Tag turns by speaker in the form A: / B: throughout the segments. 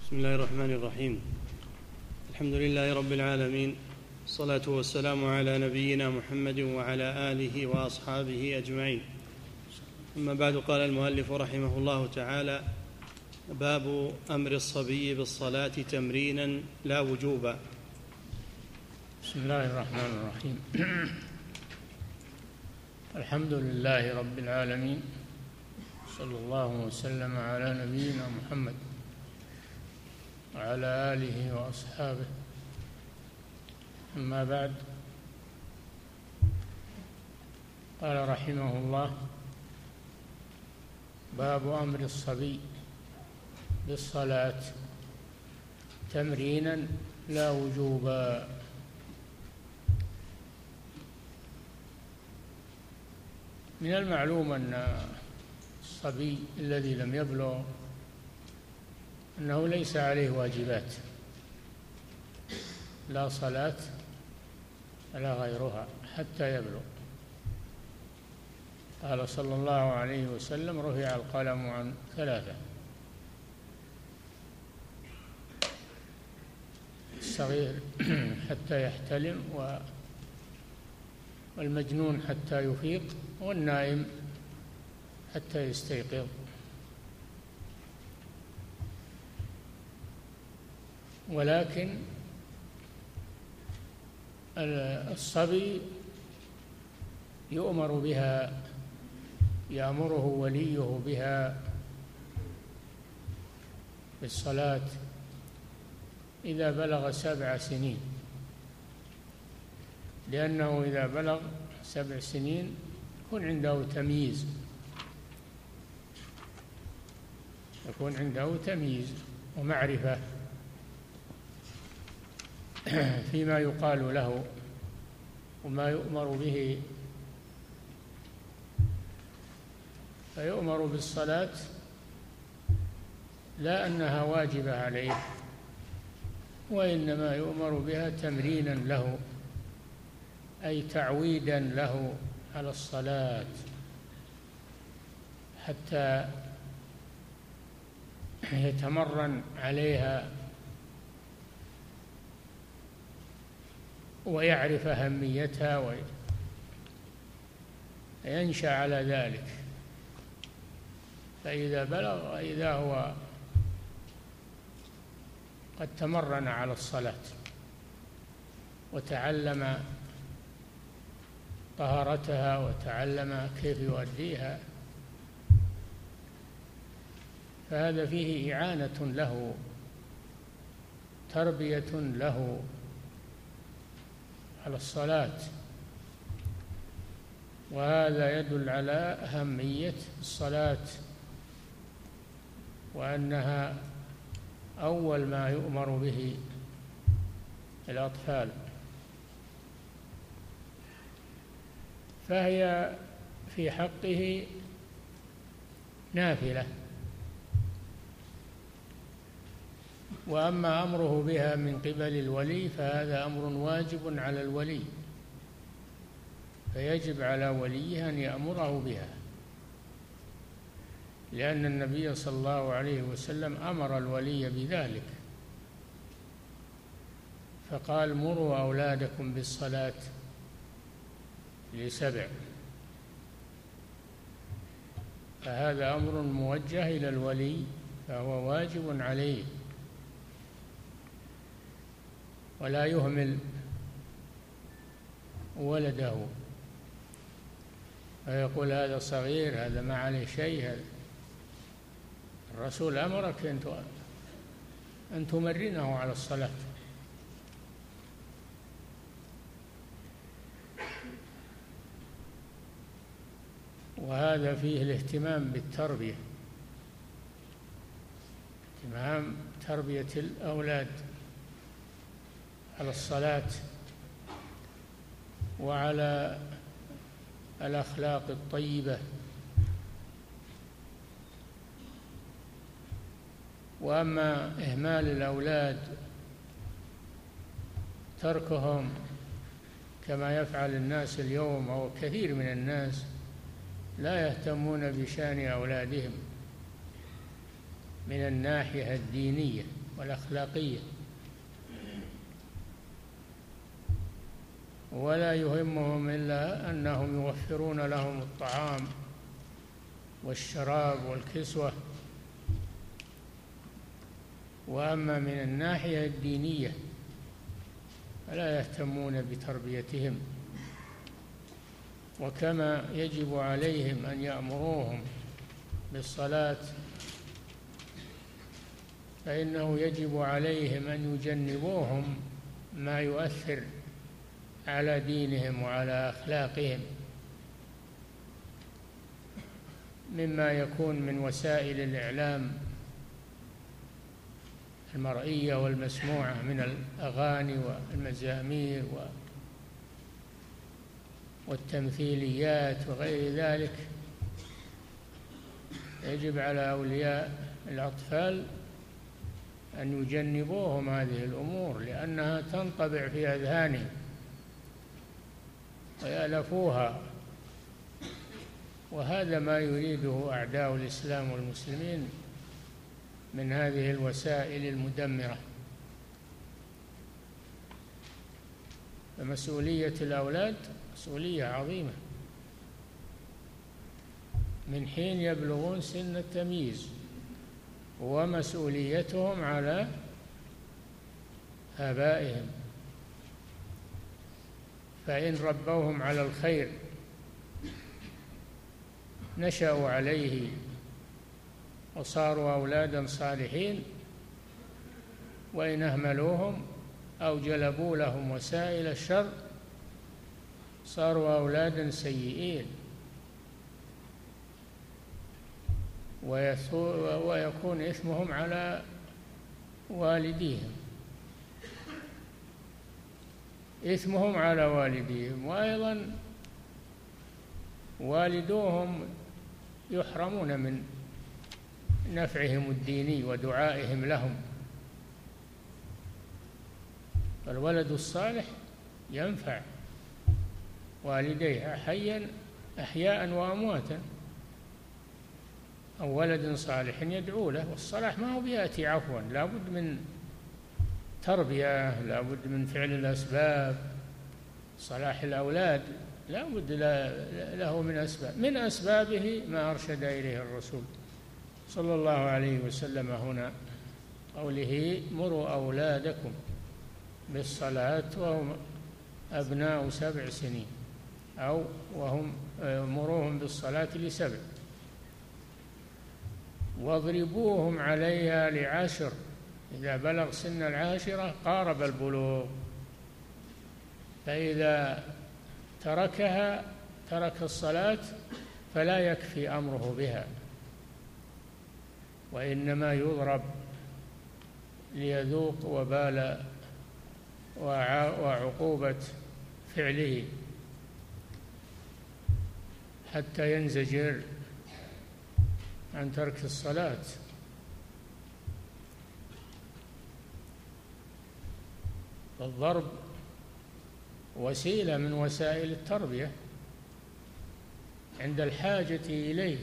A: بسم الله الرحمن الرحيم. الحمد لله رب العالمين، الصلاة والسلام على نبينا محمد وعلى آله وأصحابه أجمعين. أما بعد، قال المؤلف رحمه الله تعالى: باب أمر الصبي بالصلاة تمرينا لا وجوبا.
B: بسم الله الرحمن الرحيم. الحمد لله رب العالمين، صلى الله وسلم على نبينا محمد وعلى آله وأصحابه. أما بعد، قال رحمه الله: باب أمر الصبي بالصلاة تمرينا لا وجوبا. من المعلوم أن الصبي الذي لم يبلغ أنه ليس عليه واجبات، لا صلاة ولا غيرها حتى يبلغ. قال صلى الله عليه وسلم: رفع القلم عن ثلاثة: الصغير حتى يحتلم، والمجنون حتى يفيق، والنائم حتى يستيقظ. ولكن الصبي يؤمر بها، يأمره وليه بها بالصلاة إذا بلغ 7 سنين، لأنه إذا بلغ 7 سنين يكون عنده تمييز ومعرفة فيما يقال له وما يؤمر به. فيؤمر بالصلاة لا أنها واجبة عليه، وإنما يؤمر بها تمرينا له، أي تعويدا له على الصلاة حتى يتمرن عليها ويعرف أهميتها وينشأ على ذلك. فإذا بلغ، إذا هو قد تمرن على الصلاة وتعلم طهارتها وتعلم كيف يؤديها، فهذا فيه إعانة له، تربية له على الصلاة. وهذا يدل على أهمية الصلاة، وأنها أول ما يؤمر به الأطفال، فهي في حقه نافلة. وأما أمره بها من قبل الولي فهذا أمر واجب على الولي، فيجب على وليه أن يأمره بها، لأن النبي صلى الله عليه وسلم أمر الولي بذلك، فقال: مروا أولادكم بالصلاة ل7. فهذا أمر موجه إلى الولي، فهو واجب عليه، ولا يهمل ولده ويقول هذا صغير، هذا ما عليه شيء. هذا الرسول أمرك أن تمرنه على الصلاة. وهذا فيه الاهتمام بالتربية، اهتمام تربية الأولاد على الصلاة وعلى الأخلاق الطيبة. وأما إهمال الأولاد، تركهم كما يفعل الناس اليوم أو كثير من الناس، لا يهتمون بشأن أولادهم من الناحية الدينية، والأخلاقية، ولا يهمهم إلا أنهم يوفرون لهم الطعام والشراب والكسوة. وأما من الناحية الدينية فلا يهتمون بتربيتهم، وكما يجب عليهم أن يأمروهم بالصلاة فإنه يجب عليهم أن يجنبوهم ما يؤثر على دينهم وعلى أخلاقهم مما يكون من وسائل الإعلام المرئية والمسموعة من الأغاني والمزامير والتمثيليات وغير ذلك. يجب على أولياء الأطفال أن يجنبوهم هذه الأمور، لأنها تنطبع في أذهانهم ويألفوها، وهذا ما يريده أعداء الإسلام والمسلمين من هذه الوسائل المدمرة. فمسؤولية الأولاد مسؤولية عظيمة من حين يبلغون سن التمييز، ومسؤوليتهم على آبائهم، فإن ربوهم على الخير نشأوا عليه وصاروا أولادا صالحين، وإن أهملوهم أو جلبوا لهم وسائل الشر صاروا أولادا سيئين، ويكون إثمهم على والديهم، إثمهم على والديهم، وأيضا والدوهم يحرمون من نفعهم الديني ودعائهم لهم. فالولد الصالح ينفع والديه أحياء وأمواتا، أو ولد صالح يدعو له. والصلاح ما هو بيأتي عفوا، لا بد من تربية، لا بد من فعل الأسباب. صلاح الأولاد لا بد له من أسباب، من أسبابه ما أرشد إليه الرسول صلى الله عليه وسلم هنا، قوله مروا أولادكم بالصلاة وهم أبناء 7 سنين، أو وهم مروهم بالصلاة ل7، واضربوهم عليها ل10، إذا بلغ سن 10 قارب البلوغ، فإذا ترك الصلاة فلا يكفي أمره بها، وإنما يضرب ليذوق وبال وعقوبة فعله حتى ينزجر عن ترك الصلاة. الضرب وسيلة من وسائل التربية عند الحاجة إليه.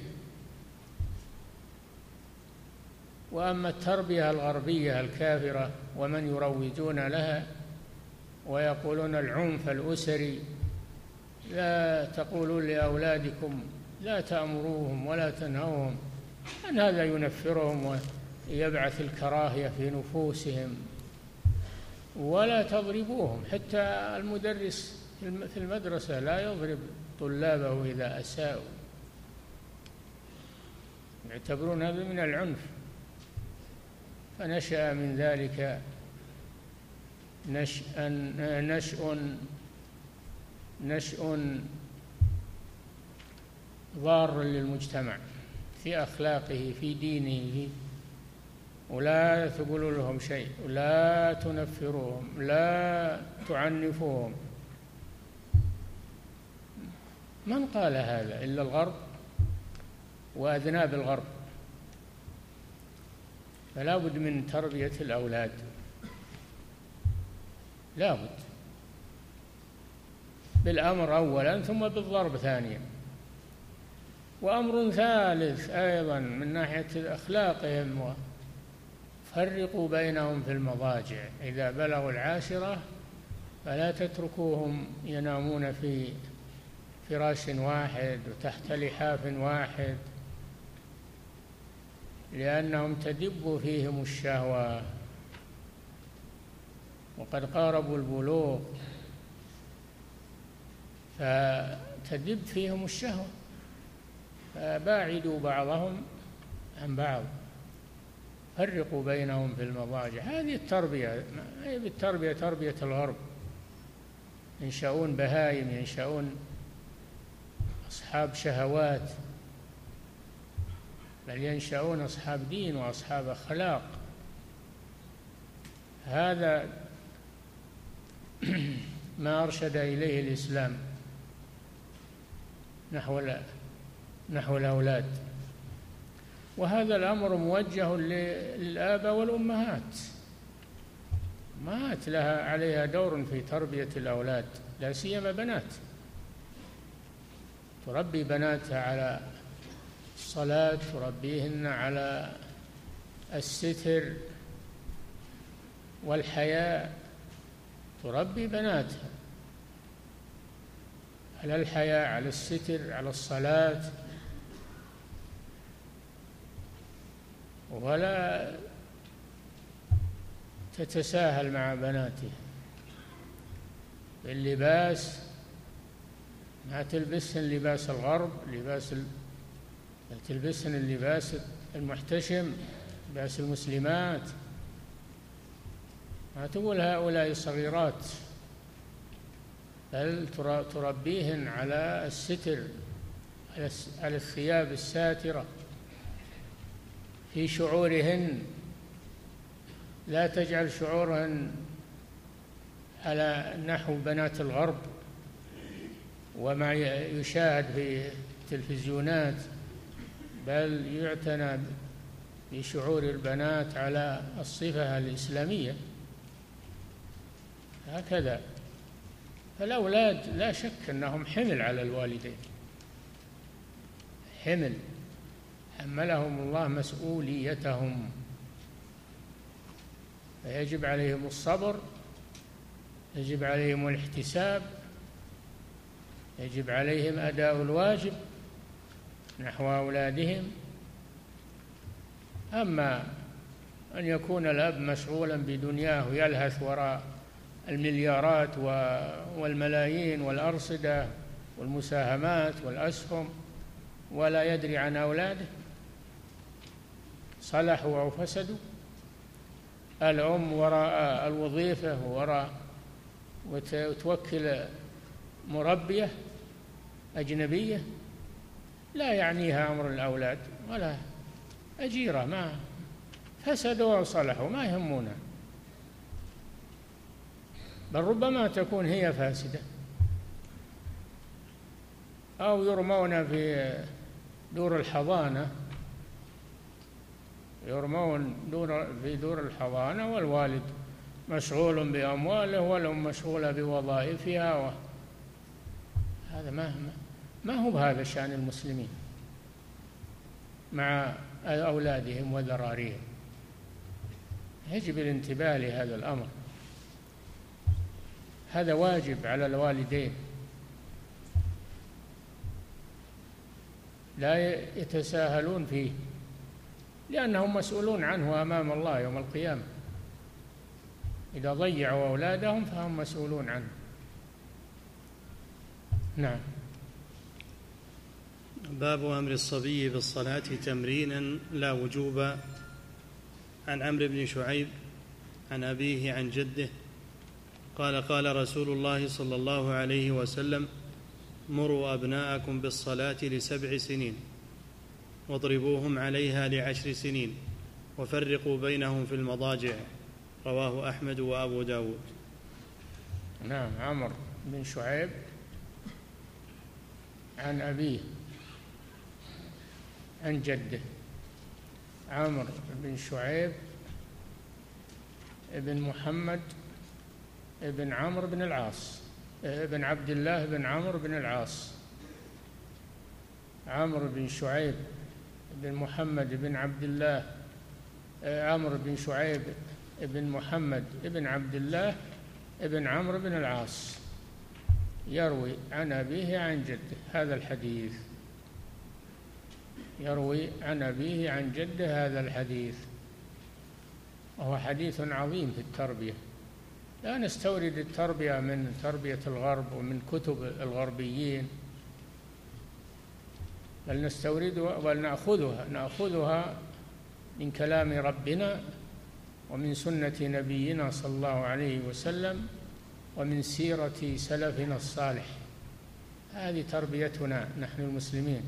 B: وأما التربية الغربية الكافرة ومن يروجون لها ويقولون العنف الأسري، لا تقولوا لأولادكم، لا تأمروهم ولا تنهوهم، أن هذا ينفرهم ويبعث الكراهية في نفوسهم. ولا تضربوهم، حتى المدرس في المدرسة لا يضرب طلابه إذا أساءوا، يعتبرون هذا من العنف. فنشأ من ذلك نشأ ضار للمجتمع في أخلاقه في دينه. ولا تقولوا لهم شيء، ولا تنفروهم، لا تعنفوهم. من قال هذا إلا الغرب وأذناب الغرب. فلا بد من تربية الأولاد، لا بد بالأمر أولا ثم بالضرب ثانيا. وأمر ثالث أيضا من ناحية أخلاقهم فرقوا بينهم في المضاجع، إذا بلغوا العاشرة فلا تتركوهم ينامون في فراش واحد وتحت لحاف واحد، لأنهم تدب فيهم الشهوة وقد قاربوا البلوغ، فتدب فيهم الشهوة، فباعدوا بعضهم عن بعض، فرقوا بينهم في المضاجع. هذه التربية، هي بالتربية تربية الغرب، ينشأون بهائم، ينشأون أصحاب شهوات، بل ينشأون أصحاب دين وأصحاب أخلاق. هذا ما أرشد إليه الإسلام نحو الأولاد، وهذا الأمر موجه للآباء والأمهات، أمهات لها عليها دور في تربية الأولاد، لا سيما بنات، تربي بناتها على الصلاة، تربيهن على الستر والحياء، تربي بناتها على الحياء، على الستر، على الصلاة، ولا تتساهل مع بناتها باللباس، ما تلبسن لباس الغرب، تلبسن اللباس المحتشم، لباس المسلمات، ما تقول هؤلاء صغيرات، بل تربيهن على الستر، على الثياب الساترة في شعورهن، لا تجعل شعورهن على نحو بنات الغرب وما يشاهد في التلفزيونات، بل يعتنى بشعور البنات على الصفة الإسلامية. هكذا فالأولاد لا شك أنهم حمل على الوالدين، حملهم الله مسؤوليتهم، فيجب عليهم الصبر، يجب عليهم الاحتساب، يجب عليهم أداء الواجب نحو أولادهم. أما أن يكون الأب مشغولا بدنياه يلهث وراء المليارات والملايين والأرصدة والمساهمات والأسهم ولا يدري عن أولاده صلحوا أو فسدوا، الأم وراء الوظيفة وتوكل مربية أجنبية لا يعنيها أمر الأولاد، ولا أجيرة، ما فسدوا أو صلحوا ما يهمونه، بل ربما تكون هي فاسدة، أو يرمون في دور الحضانة، في دور الحضانة والوالد مشغول بأمواله والأم مشغولة بوظائفها، هذا ما هو بهذا شأن المسلمين مع أولادهم وذراريهم. يجب الانتباه لهذا الأمر، هذا واجب على الوالدين، لا يتساهلون فيه، لأنهم مسؤولون عنه أمام الله يوم القيامة، إذا ضيعوا أولادهم فهم مسؤولون عنه. نعم.
A: باب أمر الصبي بالصلاة تمرينا لا وجوبا. عن عمرو بن شعيب عن أبيه عن جده قال قال رسول الله صلى الله عليه وسلم: مروا أبناءكم بالصلاة ل7 سنين واضربوهم عليها ل10 سنين وفرقوا بينهم في المضاجع. رواه أحمد وأبو داود.
B: نعم. عمرو بن شعيب عن أبيه عن جده. عمرو بن شعيب ابن محمد ابن عمرو بن العاص ابن عبد الله بن عمرو بن العاص. عمرو بن شعيب بن محمد بن عبد الله عمرو بن شعيب بن محمد بن عبد الله بن عمرو بن العاص يروي عن أبيه عن جده هذا الحديث، يروي عن أبيه عن جده هذا الحديث، وهو حديث عظيم في التربية. لا نستورد التربية من تربية الغرب ومن كتب الغربيين، بل نستوردها بل نأخذها من كلام ربنا ومن سنة نبينا صلى الله عليه وسلم ومن سيرة سلفنا الصالح. هذه تربيتنا نحن المسلمين.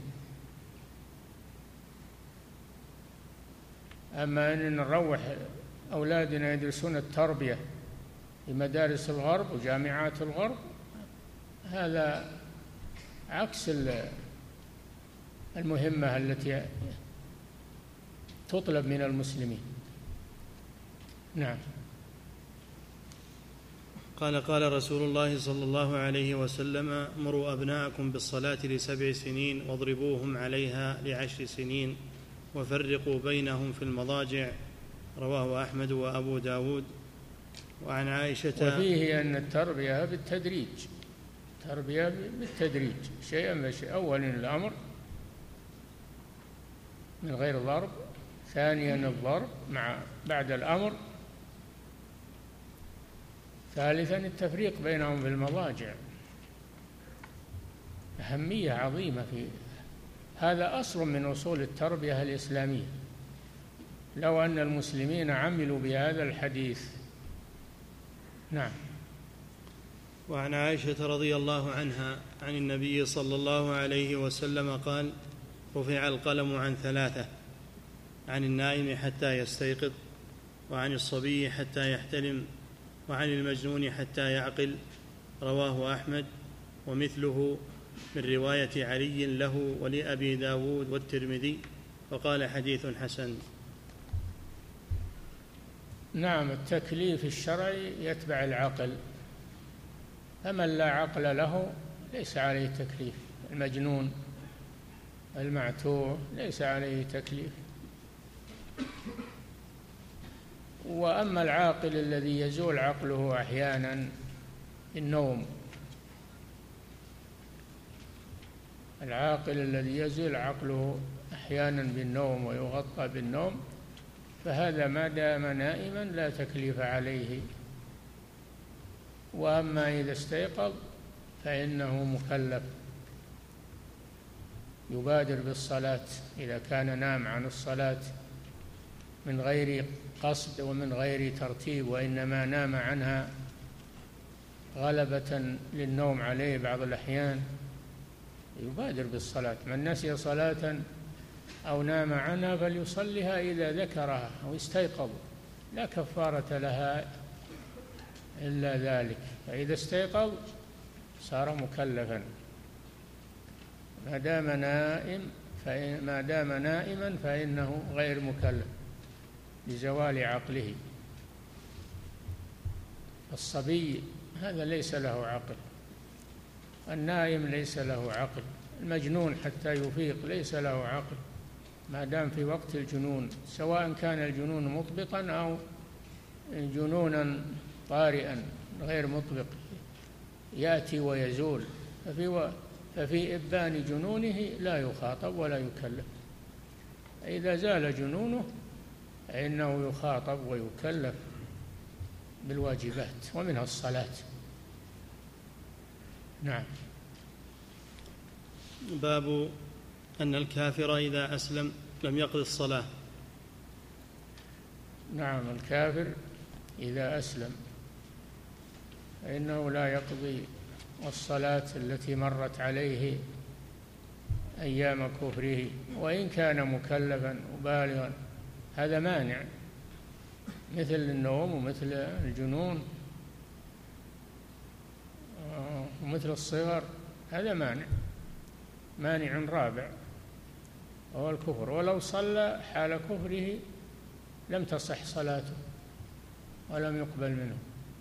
B: أما أن نروح أولادنا يدرسون التربية في مدارس الغرب وجامعات الغرب، هذا عكس المهمة التي تطلب من المسلمين. نعم.
A: قال رسول الله صلى الله عليه وسلم: مروا أبناءكم بالصلاة ل7 سنين واضربوهم عليها ل10 سنين وفرقوا بينهم في المضاجع. رواه أحمد وأبو داود. وعن عائشة.
B: وفيه أن التربية بالتدريج، تربية بالتدريج شيئا فشيئا. أولا الأمر من غير ضرب، ثانيا الضرب بعد الأمر، ثالثا التفريق بينهم في المضاجع. أهمية عظيمة في هذا، أصل من أصول التربية الإسلامية. لو أن المسلمين عملوا بهذا الحديث. نعم.
A: وعن عائشة رضي الله عنها عن النبي صلى الله عليه وسلم قال: رفع القلم عن 3: عن النائم حتى يستيقظ، وعن الصبي حتى يحتلم، وعن المجنون حتى يعقل. رواه أحمد، ومثله من رواية علي له ولأبي داود والترمذي، وقال حديث حسن.
B: نعم، التكليف الشرعي يتبع العقل، فمن لا عقل له ليس عليه تكليف. المجنون المعتوه ليس عليه تكليف. وأما العاقل الذي يزول عقله أحيانا بالنوم، العاقل الذي يزول عقله أحيانا بالنوم ويغطى بالنوم، فهذا ما دام نائما لا تكليف عليه. وأما إذا استيقظ فإنه مكلف، يبادر بالصلاة إذا كان نام عن الصلاة من غير قصد ومن غير ترتيب، وإنما نام عنها غلبة للنوم عليه بعض الأحيان، يبادر بالصلاة. من نسي صلاة أو نام عنها فليصلها إذا ذكرها أو استيقظ، لا كفارة لها إلا ذلك. فإذا استيقظ صار مكلفا. ما دام نائما فإنه غير مكلف لزوال عقله. الصبي هذا ليس له عقل، النائم ليس له عقل، المجنون حتى يفيق ليس له عقل ما دام في وقت الجنون، سواء كان الجنون مطبقا أو جنونا طارئا غير مطبق يأتي ويزول. ففي إبان جنونه لا يخاطب ولا يكلف. إذا زال جنونه فإنه يخاطب ويكلف بالواجبات ومنها الصلاة. نعم.
A: باب أن الكافر إذا أسلم لم يقض الصلاة.
B: نعم، الكافر إذا أسلم فإنه لا يقضي الصلاة التي مرت عليه أيام كفره، وإن كان مكلفا وبالغا. هذا مانع، مثل النوم ومثل الجنون ومثل الصغر، هذا مانع رابع وهو الكفر. ولو صلى حال كفره لم تصح صلاته ولم يقبل منه.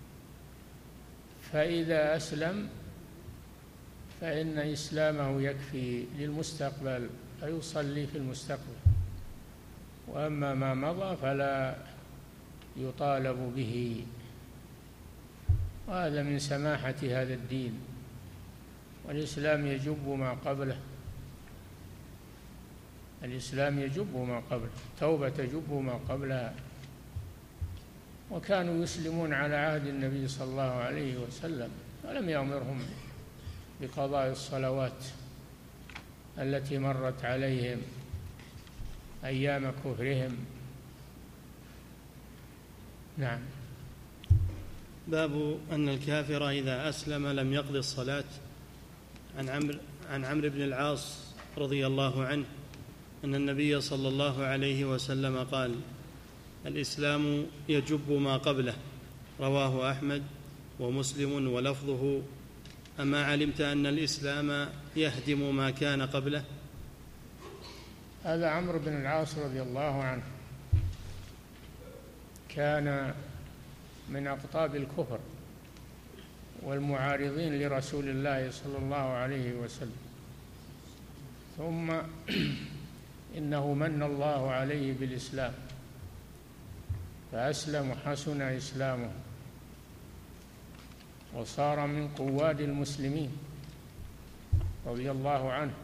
B: فإذا أسلم فإن إسلامه يكفي للمستقبل، فيصلي في المستقبل وأما ما مضى فلا يطالب به. وهذا من سماحة هذا الدين، والإسلام يجب ما قبله. الإسلام يجب ما قبله، توبة تجب ما قبلها. وكانوا يسلمون على عهد النبي صلى الله عليه وسلم، ولم يأمرهم بقضاء الصلوات التي مرت عليهم أيام كفرهم. نعم.
A: باب أن الكافر إذا أسلم لم يقض الصلاة. عن عمرو بن العاص رضي الله عنه أن النبي صلى الله عليه وسلم قال: الإسلام يجب ما قبله، رواه أحمد ومسلم ولفظه: أما علمت أن الإسلام يهدم ما كان قبله؟
B: هذا عمرو بن العاص رضي الله عنه كان من أقطاب الكفر والمعارضين لرسول الله صلى الله عليه وسلم، ثم إنه من الله عليه بالإسلام فأسلم وحسن إسلامه وصار من قواد المسلمين رضي الله عنه.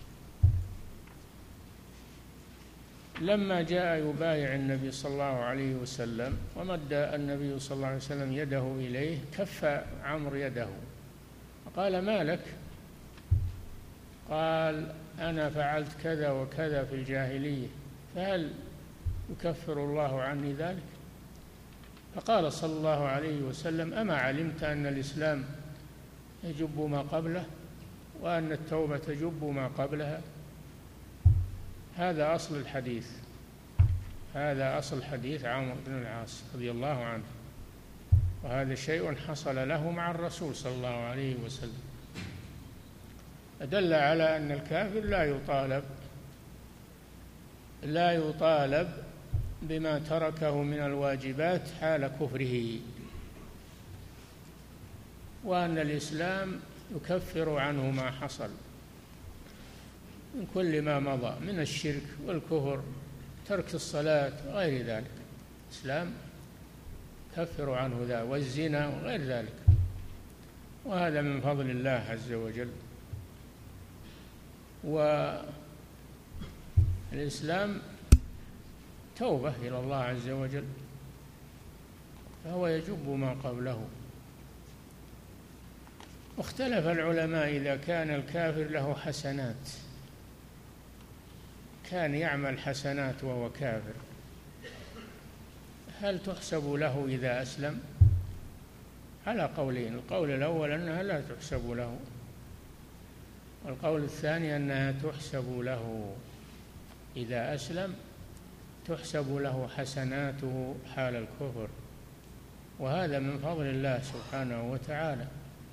B: لما جاء يبايع النبي صلى الله عليه وسلم ومد النبي صلى الله عليه وسلم يده إليه، كف عمرو يده وقال: ما لك؟ قال: أنا فعلت كذا وكذا في الجاهلية، فهل يكفر الله عني ذلك؟ فقال صلى الله عليه وسلم: أما علمت أن الإسلام يجب ما قبله وأن التوبة تجب ما قبلها؟ هذا أصل الحديث، هذا أصل حديث عمرو بن العاص رضي الله عنه، وهذا شيء حصل له مع الرسول صلى الله عليه وسلم، أدل على أن الكافر لا يطالب بما تركه من الواجبات حال كفره، وأن الإسلام يكفر عنه ما حصل من كل ما مضى من الشرك والكفر، ترك الصلاة وغير ذلك. الإسلام يكفر عنه ذا، والزنا وغير ذلك، وهذا من فضل الله عز وجل. والإسلام توبة إلى الله عز وجل، فهو يجب ما قبله. واختلف العلماء إذا كان الكافر له حسنات، كان يعمل حسنات وهو كافر، هل تحسب له إذا أسلم؟ على قولين: القول الأول أنها لا تحسب له، والقول الثاني أنها تحسب له إذا أسلم، تحسب له حسناته حال الكفر، وهذا من فضل الله سبحانه وتعالى،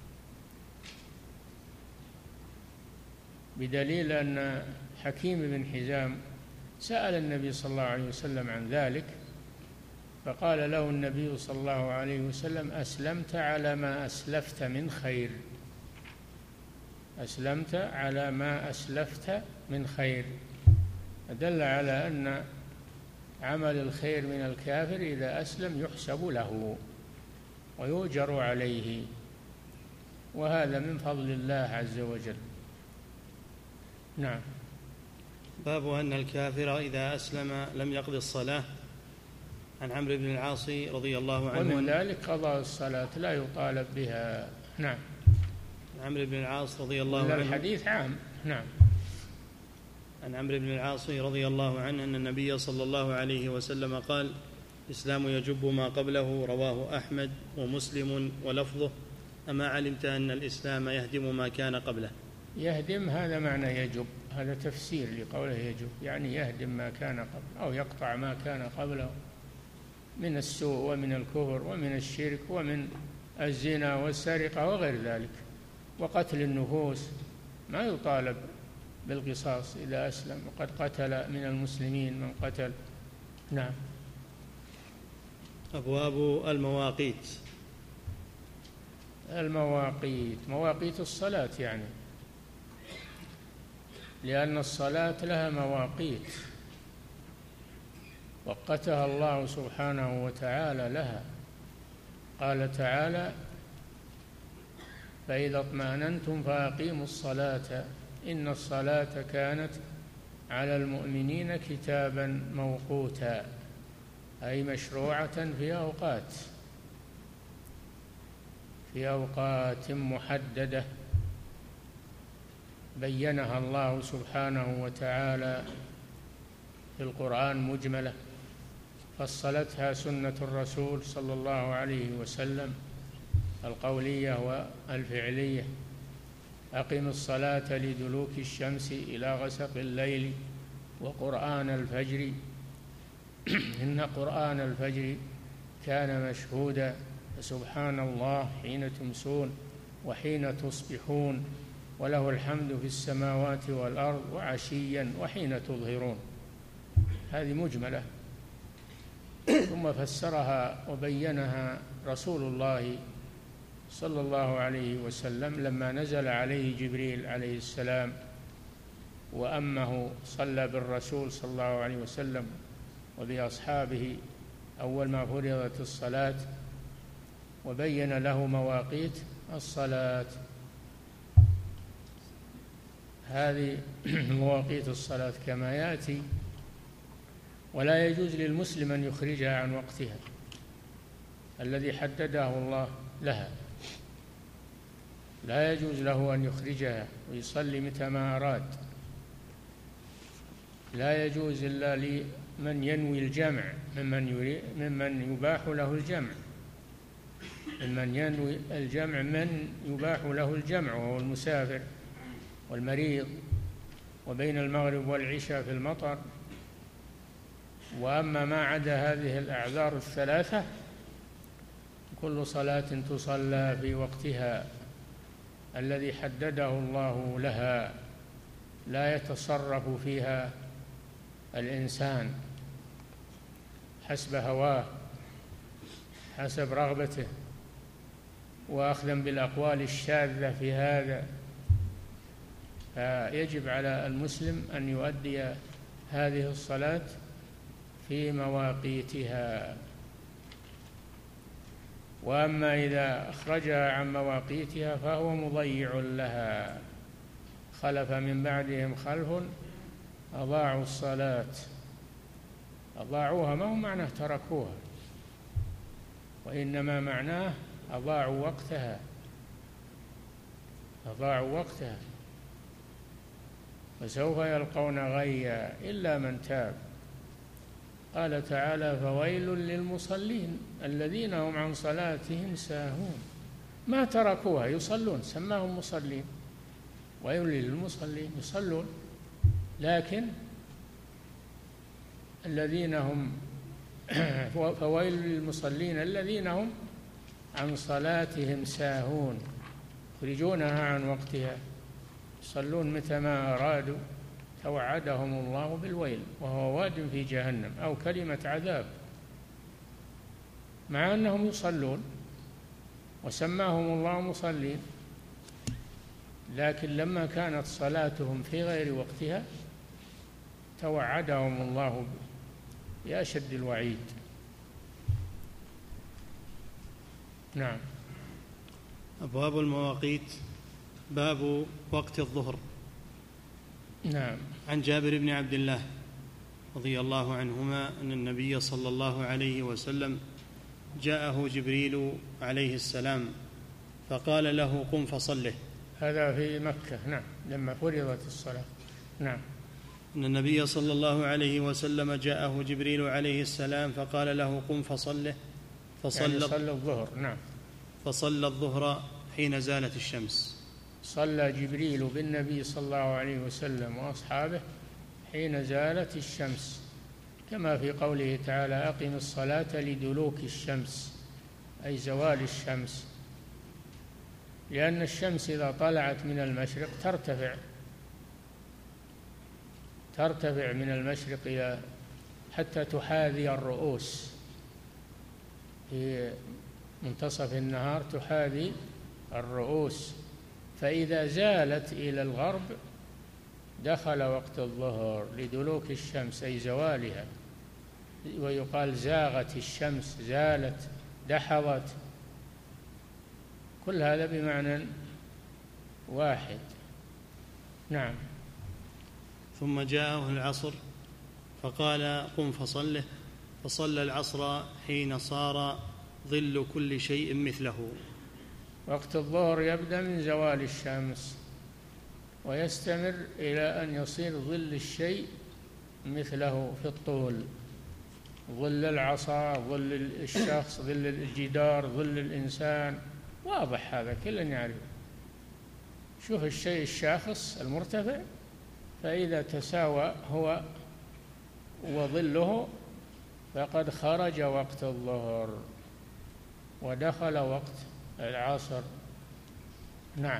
B: بدليل أن حكيم بن حزام سأل النبي صلى الله عليه وسلم عن ذلك، فقال له النبي صلى الله عليه وسلم: أسلمت على ما أسلفت من خير، أسلمت على ما أسلفت من خير، دل على أن عمل الخير من الكافر إذا أسلم يحسب له ويؤجر عليه، وهذا من فضل الله عز وجل. نعم.
A: باب أن الكافر إذا أسلم لم يقض الصلاة. عن عمرو بن العاص رضي الله عنه
B: ومن ذلك قضاء الصلاة لا يطالب بها. نعم.
A: عمرو بن العاص رضي الله عنه،
B: الحديث عام. نعم.
A: عن عمرو بن العاص رضي الله عنه أن النبي صلى الله عليه وسلم قال: الإسلام يجب ما قبله، رواه أحمد ومسلم ولفظه: أما علمت أن الإسلام يهدم ما كان قبله؟
B: يهدم هذا معنى يجب، هذا تفسير لقوله يجب، يعني يهدم ما كان قبله أو يقطع ما كان قبله من السوء ومن الكفر ومن الشرك ومن الزنا والسرقة وغير ذلك، وقتل النفوس، ما يطالب بالقصاص إذا أسلم، وقد قتل من المسلمين من قتل. نعم.
A: أبواب المواقيت.
B: المواقيت مواقيت الصلاة يعني، لأن الصلاة لها مواقيت، وقتها الله سبحانه وتعالى لها. قال تعالى: فإذا اطمأننتم فأقيموا الصلاة إن الصلاة كانت على المؤمنين كتابا موقوتا، أي مشروعة في أوقات محددة بينها الله سبحانه وتعالى في القرآن مجملة، فصلتها سنة الرسول صلى الله عليه وسلم القولية والفعلية. أقم الصلاة لدلوك الشمس إلى غسق الليل وقرآن الفجر إن قرآن الفجر كان مشهودا، فسبحان الله حين تمسون وحين تصبحون وله الحمد في السماوات والأرض وعشيا وحين تظهرون. هذه مجملة، ثم فسرها وبينها رسول الله صلى الله عليه وسلم لما نزل عليه جبريل عليه السلام وأمه صلى بالرسول صلى الله عليه وسلم وبأصحابه أول ما فرضت الصلاة، وبين له مواقيت الصلاة. هذه مواقيت الصلاة كما يأتي، ولا يجوز للمسلم أن يخرجها عن وقتها الذي حدده الله لها، لا يجوز له أن يخرجها ويصلي متى ما أراد. لا يجوز إلا لمن ينوي الجمع ممن يباح له الجمع، ممن ينوي الجمع من يباح له الجمع، وهو المسافر والمريض، وبين المغرب والعشاء في المطر. وأما ما عدا هذه الأعذار الثلاثة كل صلاة تصلى في وقتها الذي حدده الله لها، لا يتصرف فيها الإنسان حسب هواه حسب رغبته، وأخذا بالأقوال الشاذة في هذا. فيجب على المسلم أن يؤدي هذه الصلاة في مواقيتها. وأما إذا أخرجها عن مواقيتها فهو مضيع لها. خلف من بعدهم خلف أضاعوا الصلاة. أضاعوها ما هو معناه تركوها، وإنما معناه أضاعوا وقتها، أضاعوا وقتها، فسوف يلقون غيا إلا من تاب. قال تعالى: فويل للمصلين الذين هم عن صلاتهم ساهون. ما تركوها، يصلون، سماهم مصلين. ويل للمصلين، يصلون، لكن الذين هم فويل للمصلين الذين هم عن صلاتهم ساهون، يخرجونها عن وقتها، يصلون متى ما أرادوا. توعدهم الله بالويل وهو واد في جهنم، أو كلمة عذاب، مع أنهم يصلون وسماهم الله مصلين، لكن لما كانت صلاتهم في غير وقتها توعدهم الله بأشد الوعيد. نعم.
A: أبواب المواقيت. باب وقت الظهر.
B: نعم.
A: عن جابر بن عبد الله رضي الله عنهما أن النبي صلى الله عليه وسلم جاءه جبريل عليه السلام فقال له: قم فصله.
B: هذا في مكة. نعم، لما فرضت الصلاة. نعم.
A: أن النبي صلى الله عليه وسلم جاءه جبريل عليه السلام فقال له: قم فصله.
B: يعني صلى الظهر. نعم.
A: فصلى الظهر حين زالت الشمس.
B: صلى جبريل بالنبي صلى الله عليه وسلم وأصحابه حين زالت الشمس، كما في قوله تعالى: أقم الصلاة لدلوك الشمس، أي زوال الشمس، لأن الشمس إذا طلعت من المشرق ترتفع من المشرق إلى حتى تحاذي الرؤوس في منتصف النهار، تحاذي الرؤوس، فإذا زالت إلى الغرب دخل وقت الظهر لدلوك الشمس، أي زوالها. ويقال زاغت الشمس، زالت، دحضت، كل هذا بمعنى واحد. نعم.
A: ثم جاءه العصر فقال قم فصله، فصلى العصر حين صار ظل كل شيء مثله.
B: وقت الظهر يبدأ من زوال الشمس ويستمر إلى أن يصير ظل الشيء مثله في الطول، ظل العصا، ظل الشخص، ظل الجدار، ظل الإنسان، واضح هذا كل يعرف. شوف الشيء الشاخص المرتفع، فإذا تساوى هو وظله فقد خرج وقت الظهر ودخل وقت العصر. نعم.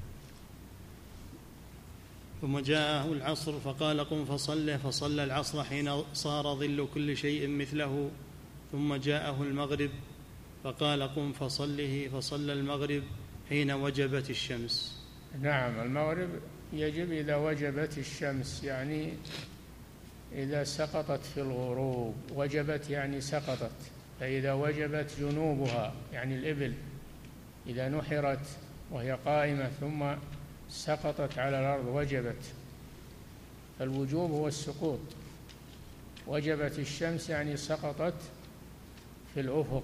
A: ثم جاءه العصر فقال قم فصله، فصلى العصر حين صار ظل كل شيء مثله. ثم جاءه المغرب فقال قم فصله، فصلى المغرب حين وجبت الشمس.
B: نعم، المغرب يجب إذا وجبت الشمس، يعني إذا سقطت في الغروب. وجبت يعني سقطت، فإذا وجبت جنوبها يعني الإبل إذا نحرت وهي قائمة ثم سقطت على الأرض وجبت. فالوجوب هو السقوط. وجبت الشمس يعني سقطت في الأفق،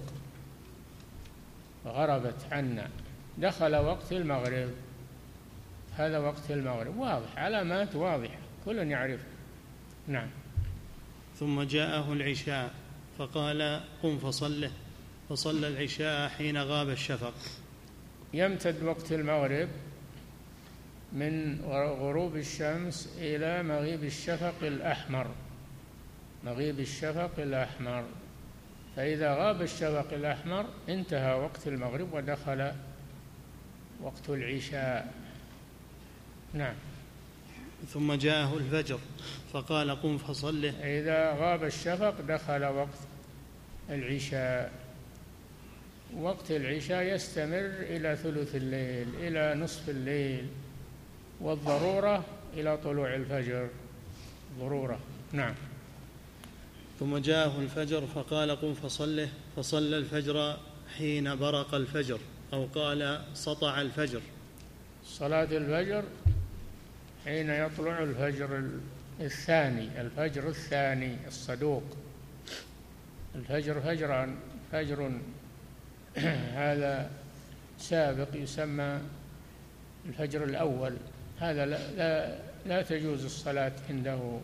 B: غربت عنا. دخل وقت المغرب، هذا وقت المغرب واضح، علامات واضحة كل يعرف. نعم.
A: ثم جاءه العشاء فقال قم فصله، فصلى العشاء حين غاب الشفق.
B: يمتد وقت المغرب من غروب الشمس إلى مغيب الشفق الأحمر، مغيب الشفق الأحمر. فإذا غاب الشفق الأحمر انتهى وقت المغرب ودخل وقت العشاء. نعم.
A: ثم جاءه الفجر فقال قم فصله.
B: إذا غاب الشفق دخل وقت العشاء. وقت العشاء يستمر إلى ثلث الليل، إلى نصف الليل، والضرورة إلى طلوع الفجر، ضرورة. نعم.
A: ثم جاءه الفجر فقال قم فصله، فصلى الفجر حين برق الفجر، أو قال سطع الفجر.
B: صلاة الفجر حين يطلع الفجر الثاني، الفجر الثاني الصدوق. الفجر فجر هذا سابق يسمى الفجر الأول، هذا لا تجوز الصلاة عنده.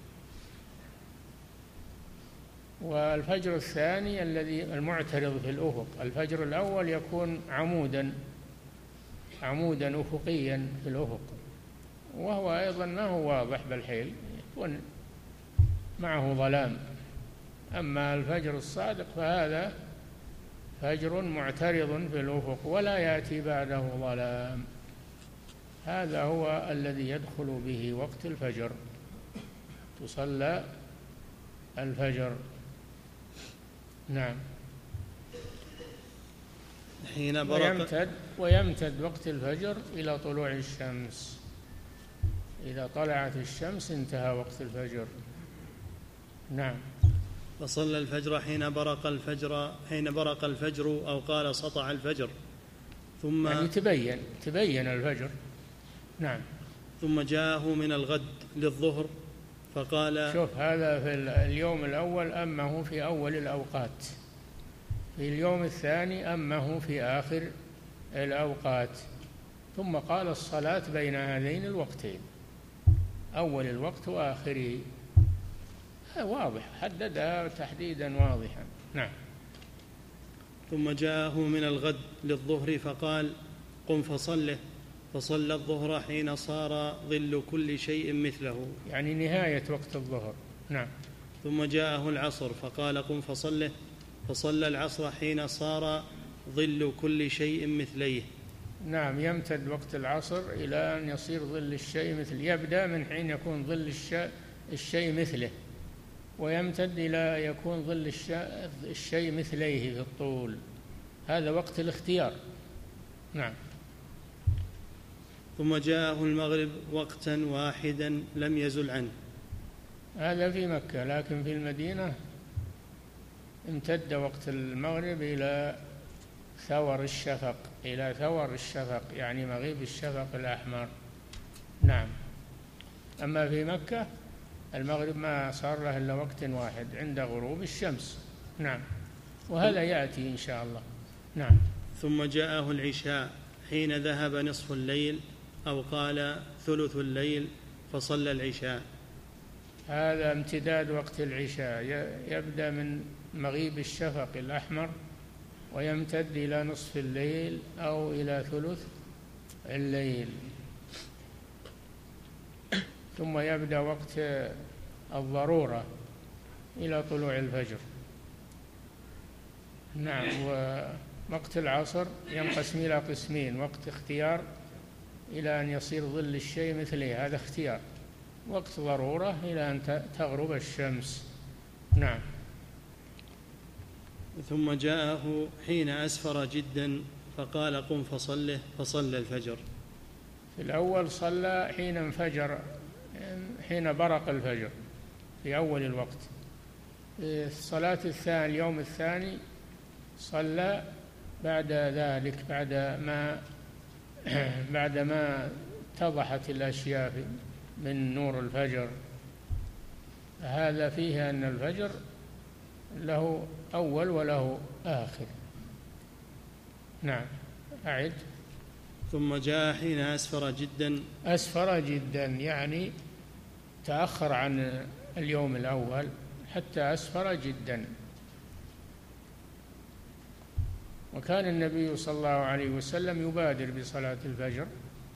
B: والفجر الثاني الذي المعترض في الأفق. الفجر الأول يكون عمودا أفقيا في الأفق، وهو أيضا ما هو واضح بالحيل، يكون معه ظلام. أما الفجر الصادق فهذا فجر معترض في الأفق ولا يأتي بعده ظلام. هذا هو الذي يدخل به وقت الفجر، تصلى الفجر. نعم.
A: حين
B: ويمتد وقت الفجر إلى طلوع الشمس. إذا طلعت الشمس انتهى وقت الفجر. نعم.
A: فصلى الفجر حين برق الفجر، أو قال سطع الفجر. ثم
B: يعني تبين الفجر. نعم.
A: ثم جاءه من الغد للظهر فقال.
B: شوف، هذا في اليوم الأول أمه في أول الأوقات، في اليوم الثاني أمه في آخر الأوقات، ثم قال الصلاة بين هذين الوقتين، أول الوقت وآخره. واضح، حددها تحديدا واضحا. نعم.
A: ثم جاءه من الغد للظهر فقال قم فصله، فصلى الظهر حين صار ظل كل شيء مثله،
B: يعني نهاية وقت الظهر. نعم.
A: ثم جاءه العصر فقال قم فصله، فصلى العصر حين صار ظل كل شيء مثليه.
B: نعم، يمتد وقت العصر إلى أن يصير ظل الشيء مثل، يبدأ من حين يكون ظل الشيء مثله، ويمتد إلى يكون ظل الشيء مثليه في الطول. هذا وقت الاختيار. نعم.
A: ثم جاءه المغرب وقتا واحدا لم يزل عنه.
B: هذا في مكة، لكن في المدينة امتد وقت المغرب إلى ثور الشفق، إلى ثور الشفق يعني مغيب الشفق الأحمر. نعم. أما في مكة المغرب ما صار له إلا وقت واحد عند غروب الشمس. نعم. وهذا يأتي إن شاء الله. نعم.
A: ثم جاءه العشاء حين ذهب نصف الليل أو قال ثلث الليل فصلى العشاء.
B: هذا امتداد وقت العشاء، يبدأ من مغيب الشفق الأحمر ويمتد إلى نصف الليل أو إلى ثلث الليل، ثم يبدأ وقت الضرورة إلى طلوع الفجر. نعم. ووقت العصر ينقسم إلى قسمين: وقت اختيار إلى أن يصير ظل الشيء مثله، هذا اختيار، وقت ضرورة إلى أن تغرب الشمس. نعم.
A: ثم جاءه حين أسفر جدا فقال قم فصله فصلى الفجر.
B: في الأول صلى حين انفجر، حين برق الفجر في أول الوقت. في الصلاة الثانية اليوم الثاني صلى بعد ذلك، بعدما اتضحت الأشياء من نور الفجر. هذا فيه أن الفجر له أول وله آخر. نعم. أعد.
A: ثم جاء حين أسفر جدا.
B: أسفر جدا يعني تأخر عن اليوم الأول حتى أسفر جدا. وكان النبي صلى الله عليه وسلم يبادر بصلاة الفجر،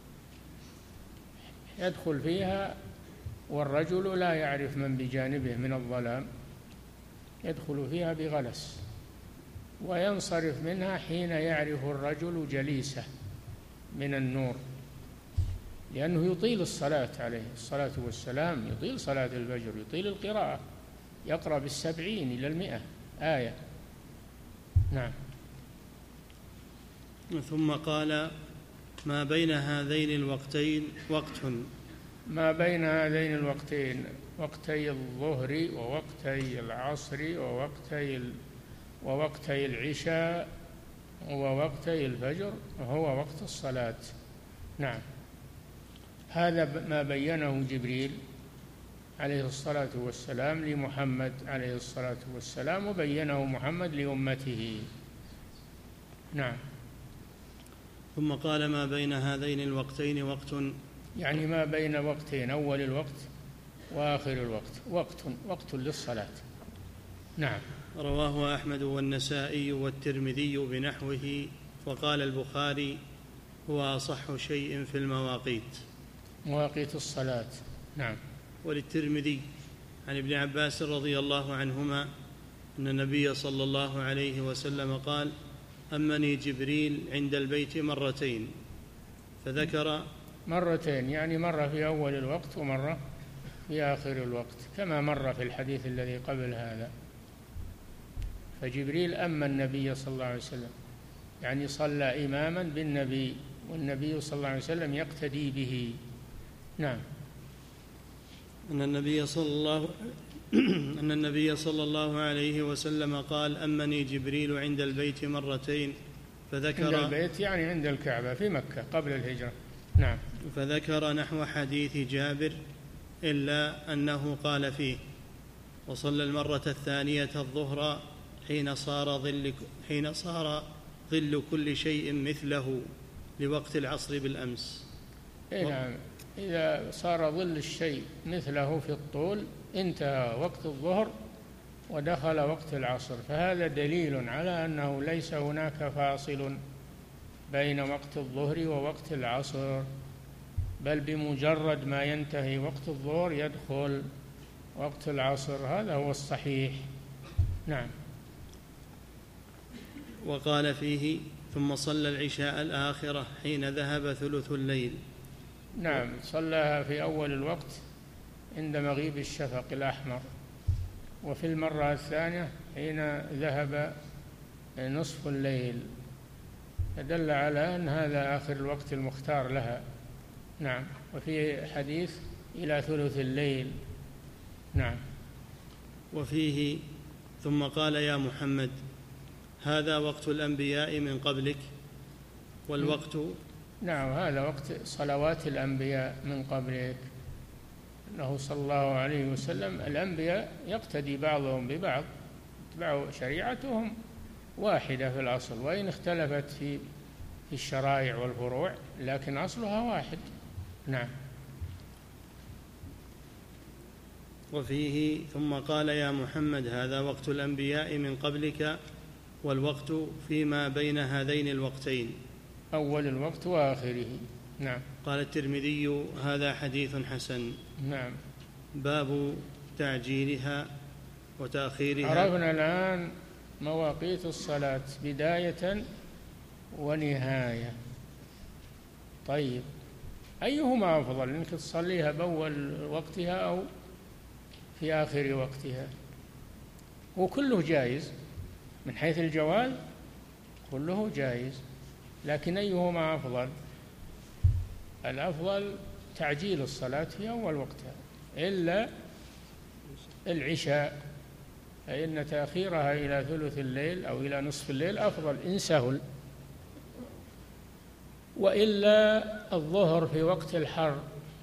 B: يدخل فيها والرجل لا يعرف من بجانبه من الظلام، يدخل فيها بغلس، وينصرف منها حين يعرف الرجل جليسه من النور، لأنه يطيل الصلاة عليه الصلاة والسلام، يطيل صلاة الفجر، يطيل القراءة، يقرأ 70 إلى 100 آية. نعم.
A: ثم قال ما بين هذين الوقتين وقت.
B: ما بين هذين الوقتين، وقتي الظهر ووقتي العصر ووقتي العشاء ووقتي الفجر هو وقت الصلاة. نعم. هذا ما بينه جبريل عليه الصلاة والسلام لمحمد عليه الصلاة والسلام، وبينه محمد لأمته. نعم.
A: ثم قال ما بين هذين الوقتين وقت،
B: يعني ما بين وقتين، أول الوقت وآخر الوقت وقت للصلاة. نعم.
A: رواه أحمد والنسائي والترمذي بنحوه، وقال البخاري هو أصح شيء في
B: مواقيت الصلاة. نعم.
A: وللترمذي عن ابن عباس رضي الله عنهما أن النبي صلى الله عليه وسلم قال أمني جبريل عند البيت مرتين، فذكر
B: مرتين يعني مرة في أول الوقت ومرة في آخر الوقت، كما مر في الحديث الذي قبل هذا. فجبريل أما النبي صلى الله عليه وسلم، يعني صلى إماما بالنبي، والنبي صلى الله عليه وسلم يقتدي به. نعم.
A: أن النبي صلى الله عليه وسلم قال أمني جبريل عند البيت مرتين، فذكر
B: عند البيت يعني عند الكعبة في مكة قبل الهجرة. نعم.
A: فذكر نحو حديث جابر إلا أنه قال فيه وصلى المرة الثانية الظهر حين صار ظل كل شيء مثله لوقت العصر بالأمس.
B: نعم. إذا صار ظل الشيء مثله في الطول انتهى وقت الظهر ودخل وقت العصر، فهذا دليل على أنه ليس هناك فاصل بين وقت الظهر ووقت العصر، بل بمجرد ما ينتهي وقت الظهر يدخل وقت العصر، هذا هو الصحيح. نعم.
A: وقال فيه ثم صلى العشاء الآخرة حين ذهب ثلث الليل.
B: نعم. صلىها في أول الوقت عند مغيب الشفق الأحمر، وفي المرة الثانية حين ذهب نصف الليل، فدل على أن هذا آخر الوقت المختار لها. نعم. وفي حديث إلى ثلث الليل. نعم.
A: وفيه ثم قال يا محمد هذا وقت الأنبياء من قبلك والوقت.
B: نعم، هذا وقت صلوات الأنبياء من قبلك. أنه صلى الله عليه وسلم الأنبياء يقتدي بعضهم ببعض، شريعتهم واحدة في الأصل، وإن اختلفت في الشرائع والفروع لكن أصلها واحد. نعم.
A: وفيه ثم قال يا محمد هذا وقت الأنبياء من قبلك والوقت فيما بين هذين الوقتين،
B: أول الوقت وآخره. نعم.
A: قال الترمذي هذا حديث حسن.
B: نعم.
A: باب تعجيلها وتأخيرها.
B: عرفنا الآن مواقيت الصلاة بداية ونهاية. طيب، أيهما أفضل، إنك تصليها بأول وقتها أو في آخر وقتها؟ وكله جائز من حيث الجواز، كله جائز، لكن أيهما أفضل؟ الأفضل تعجيل الصلاة في أول وقتها، إلا العشاء فإن تأخيرها إلى ثلث الليل أو إلى نصف الليل أفضل إن سهل. وإلا الظهر في وقت الحر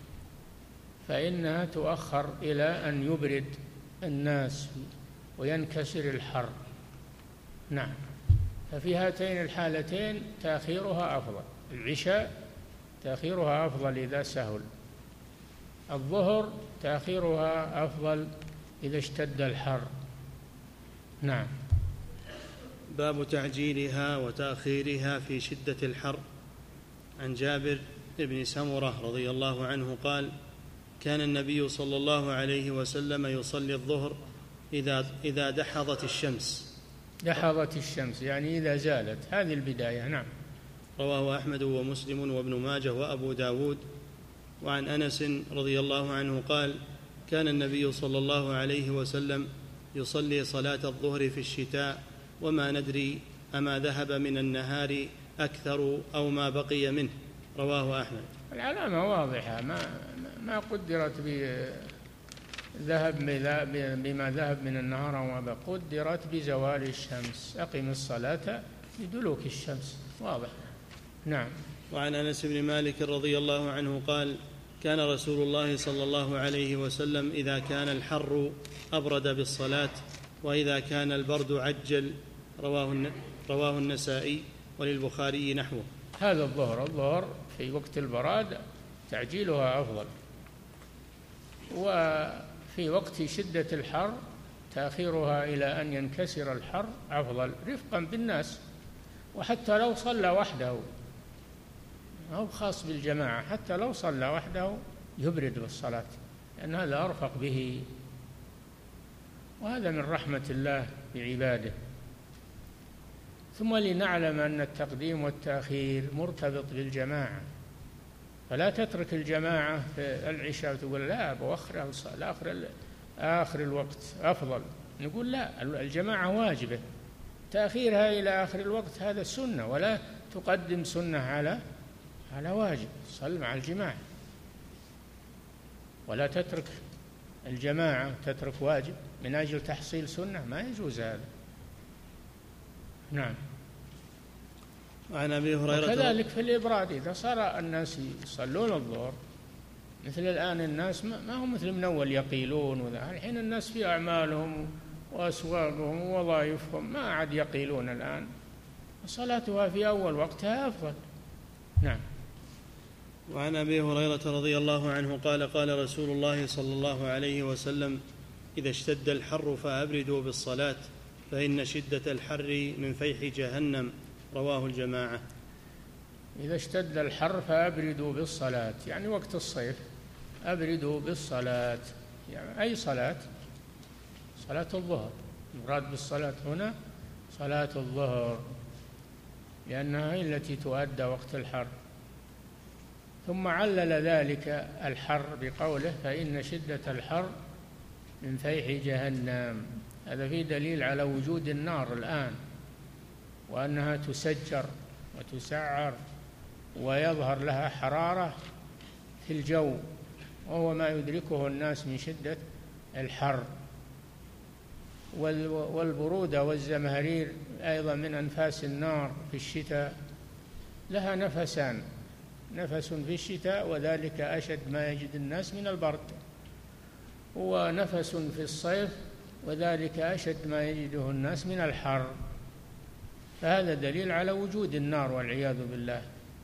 B: فإنها تؤخر إلى أن يبرد الناس وينكسر الحر. نعم. ففي هاتين الحالتين تأخيرها أفضل. العشاء تأخيرها أفضل إذا سهل، الظهر تأخيرها أفضل إذا اشتد الحر. نعم.
A: باب تعجيلها وتأخيرها في شدة الحر. عن جابر بن سمرة رضي الله عنه قال كان النبي صلى الله عليه وسلم يصلي الظهر إذا دحضت الشمس.
B: دحضت الشمس يعني إذا زالت، هذه البداية. نعم.
A: رواه أحمد ومسلم وابن ماجه وأبو داود. وعن أنس رضي الله عنه قال كان النبي صلى الله عليه وسلم يصلي صلاة الظهر في الشتاء وما ندري أما ذهب من النهار أكثر أو ما بقي منه. رواه أحمد.
B: العلامة واضحة، ما قدرت بما ذهب من النهار وما بقي، قدرت بزوال الشمس. أقم الصلاة لدلوك الشمس، واضح. نعم.
A: وعن أنس بن مالك رضي الله عنه قال كان رسول الله صلى الله عليه وسلم إذا كان الحر أبرد بالصلاة وإذا كان البرد عجل. رواه النسائي وللبخاري نحوه.
B: هذا الظهر في وقت البراد تعجيلها أفضل، وفي وقت شدة الحر تأخيرها إلى أن ينكسر الحر أفضل رفقا بالناس. وحتى لو صلى وحده، هو خاص بالجماعة، حتى لو صلى وحده يبرد بالصلاة لأن هذا أرفق به، وهذا من رحمة الله بعباده. ثم لنعلم أن التقديم والتأخير مرتبط بالجماعة، فلا تترك الجماعة في العشاء وتقول لا بأخر آخر الوقت أفضل. نقول لا، الجماعة واجبة، تأخيرها إلى آخر الوقت هذا سنة، ولا تقدم سنة على واجب. صل مع الجماعة، ولا تترك الجماعة تترك واجب من أجل تحصيل سنة، ما يجوز هذا. نعم.
A: وعن أبي هريرة
B: وكذلك في الإبراد، إذا صار الناس يصلون الظهر مثل الآن، الناس ما هم مثل من أول يقيلون، الحين الناس في أعمالهم وأسواقهم ووظائفهم ما عاد يقيلون الآن، صلاتها في أول وقتها أفضل. نعم.
A: وعن أبي هريرة رضي الله عنه قال قال رسول الله صلى الله عليه وسلم إذا اشتد الحر فأبردوا بالصلاة فإن شدة الحر من فيح جهنم. رواه الجماعة.
B: إذا اشتد الحر فأبردوا بالصلاة يعني وقت الصيف، أبردوا بالصلاة يعني أي صلاة؟ صلاة الظهر، المراد بالصلاة هنا صلاة الظهر لأنها هي التي تؤدى وقت الحر. ثم علل ذلك الحر بقوله فإن شدة الحر من فيح جهنم. هذا فيه دليل على وجود النار الآن، وأنها تسجر وتسعر ويظهر لها حرارة في الجو، وهو ما يدركه الناس من شدة الحر. والبرودة والزمهرير أيضا من أنفاس النار في الشتاء، لها نفسان، نفس في الشتاء وذلك أشد ما يجد الناس من البرد، ونفس في الصيف وذلك أشد ما يجده الناس من الحر. فهذا دليل على وجود النار والعياذ بالله.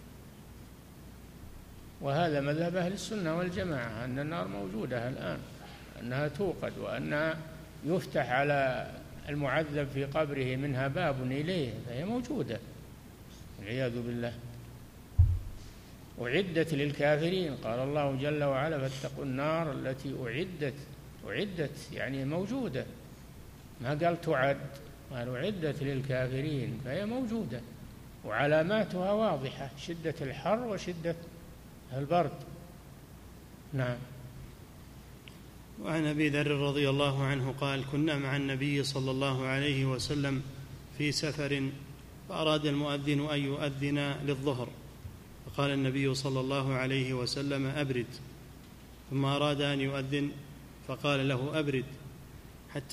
B: وهذا مذهب أهل السنة والجماعة، أن النار موجودة الآن، أنها توقد، وأنها يفتح على المعذب في قبره منها باب إليه، فهي موجودة والعياذ بالله. أعدت للكافرين، قال الله جل وعلا فاتقوا النار التي أعدت يعني موجودة، ما قال تعد، قال أعدت للكافرين، فهي موجودة وعلاماتها واضحة، شدة الحر وشدة البرد. نعم.
A: وعن أبي ذر رضي الله عنه قال كنا مع النبي صلى الله عليه وسلم في سفر، فأراد المؤذن أن يؤذن للظهر، فقال النبي صلى الله عليه وسلم أبرد، ثم أراد أن يؤذن فقال له أبرد، حتى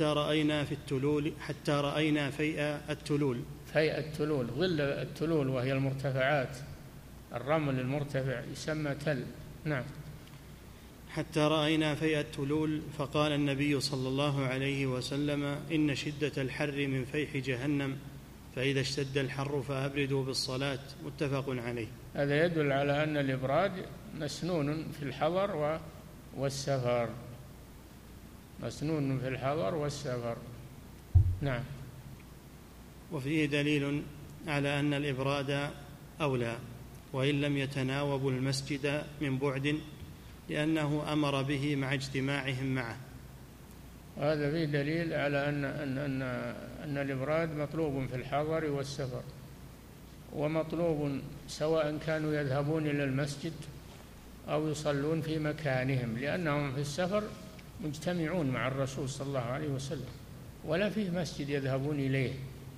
A: رأينا فيء التلول.
B: فيء التلول ظل التلول، وهي المرتفعات، الرمل المرتفع يسمى تل. نعم.
A: حتى رأينا فيء التلول، فقال النبي صلى الله عليه وسلم إن شدة الحر من فيح جهنم، فإذا اشتد الحر فأبردوا بالصلاة. متفق عليه.
B: هذا يدل على أن الإبراد مسنون في الحضر والسفر، مسنون في الحضر والسفر. نعم.
A: وفيه دليل على أن الإبراد أولى وإن لم يتناوبوا المسجد من بعد، لأنه أمر به مع اجتماعهم معه.
B: هذا فيه دليل على أن الإبراد مطلوب في الحضر والسفر، ومطلوب سواء كانوا يذهبون إلى المسجد أو يصلون في مكانهم، لأنهم في السفر مجتمعون مع الرسول صلى الله عليه وسلم، ولا فيه مسجد يذهبون إليه،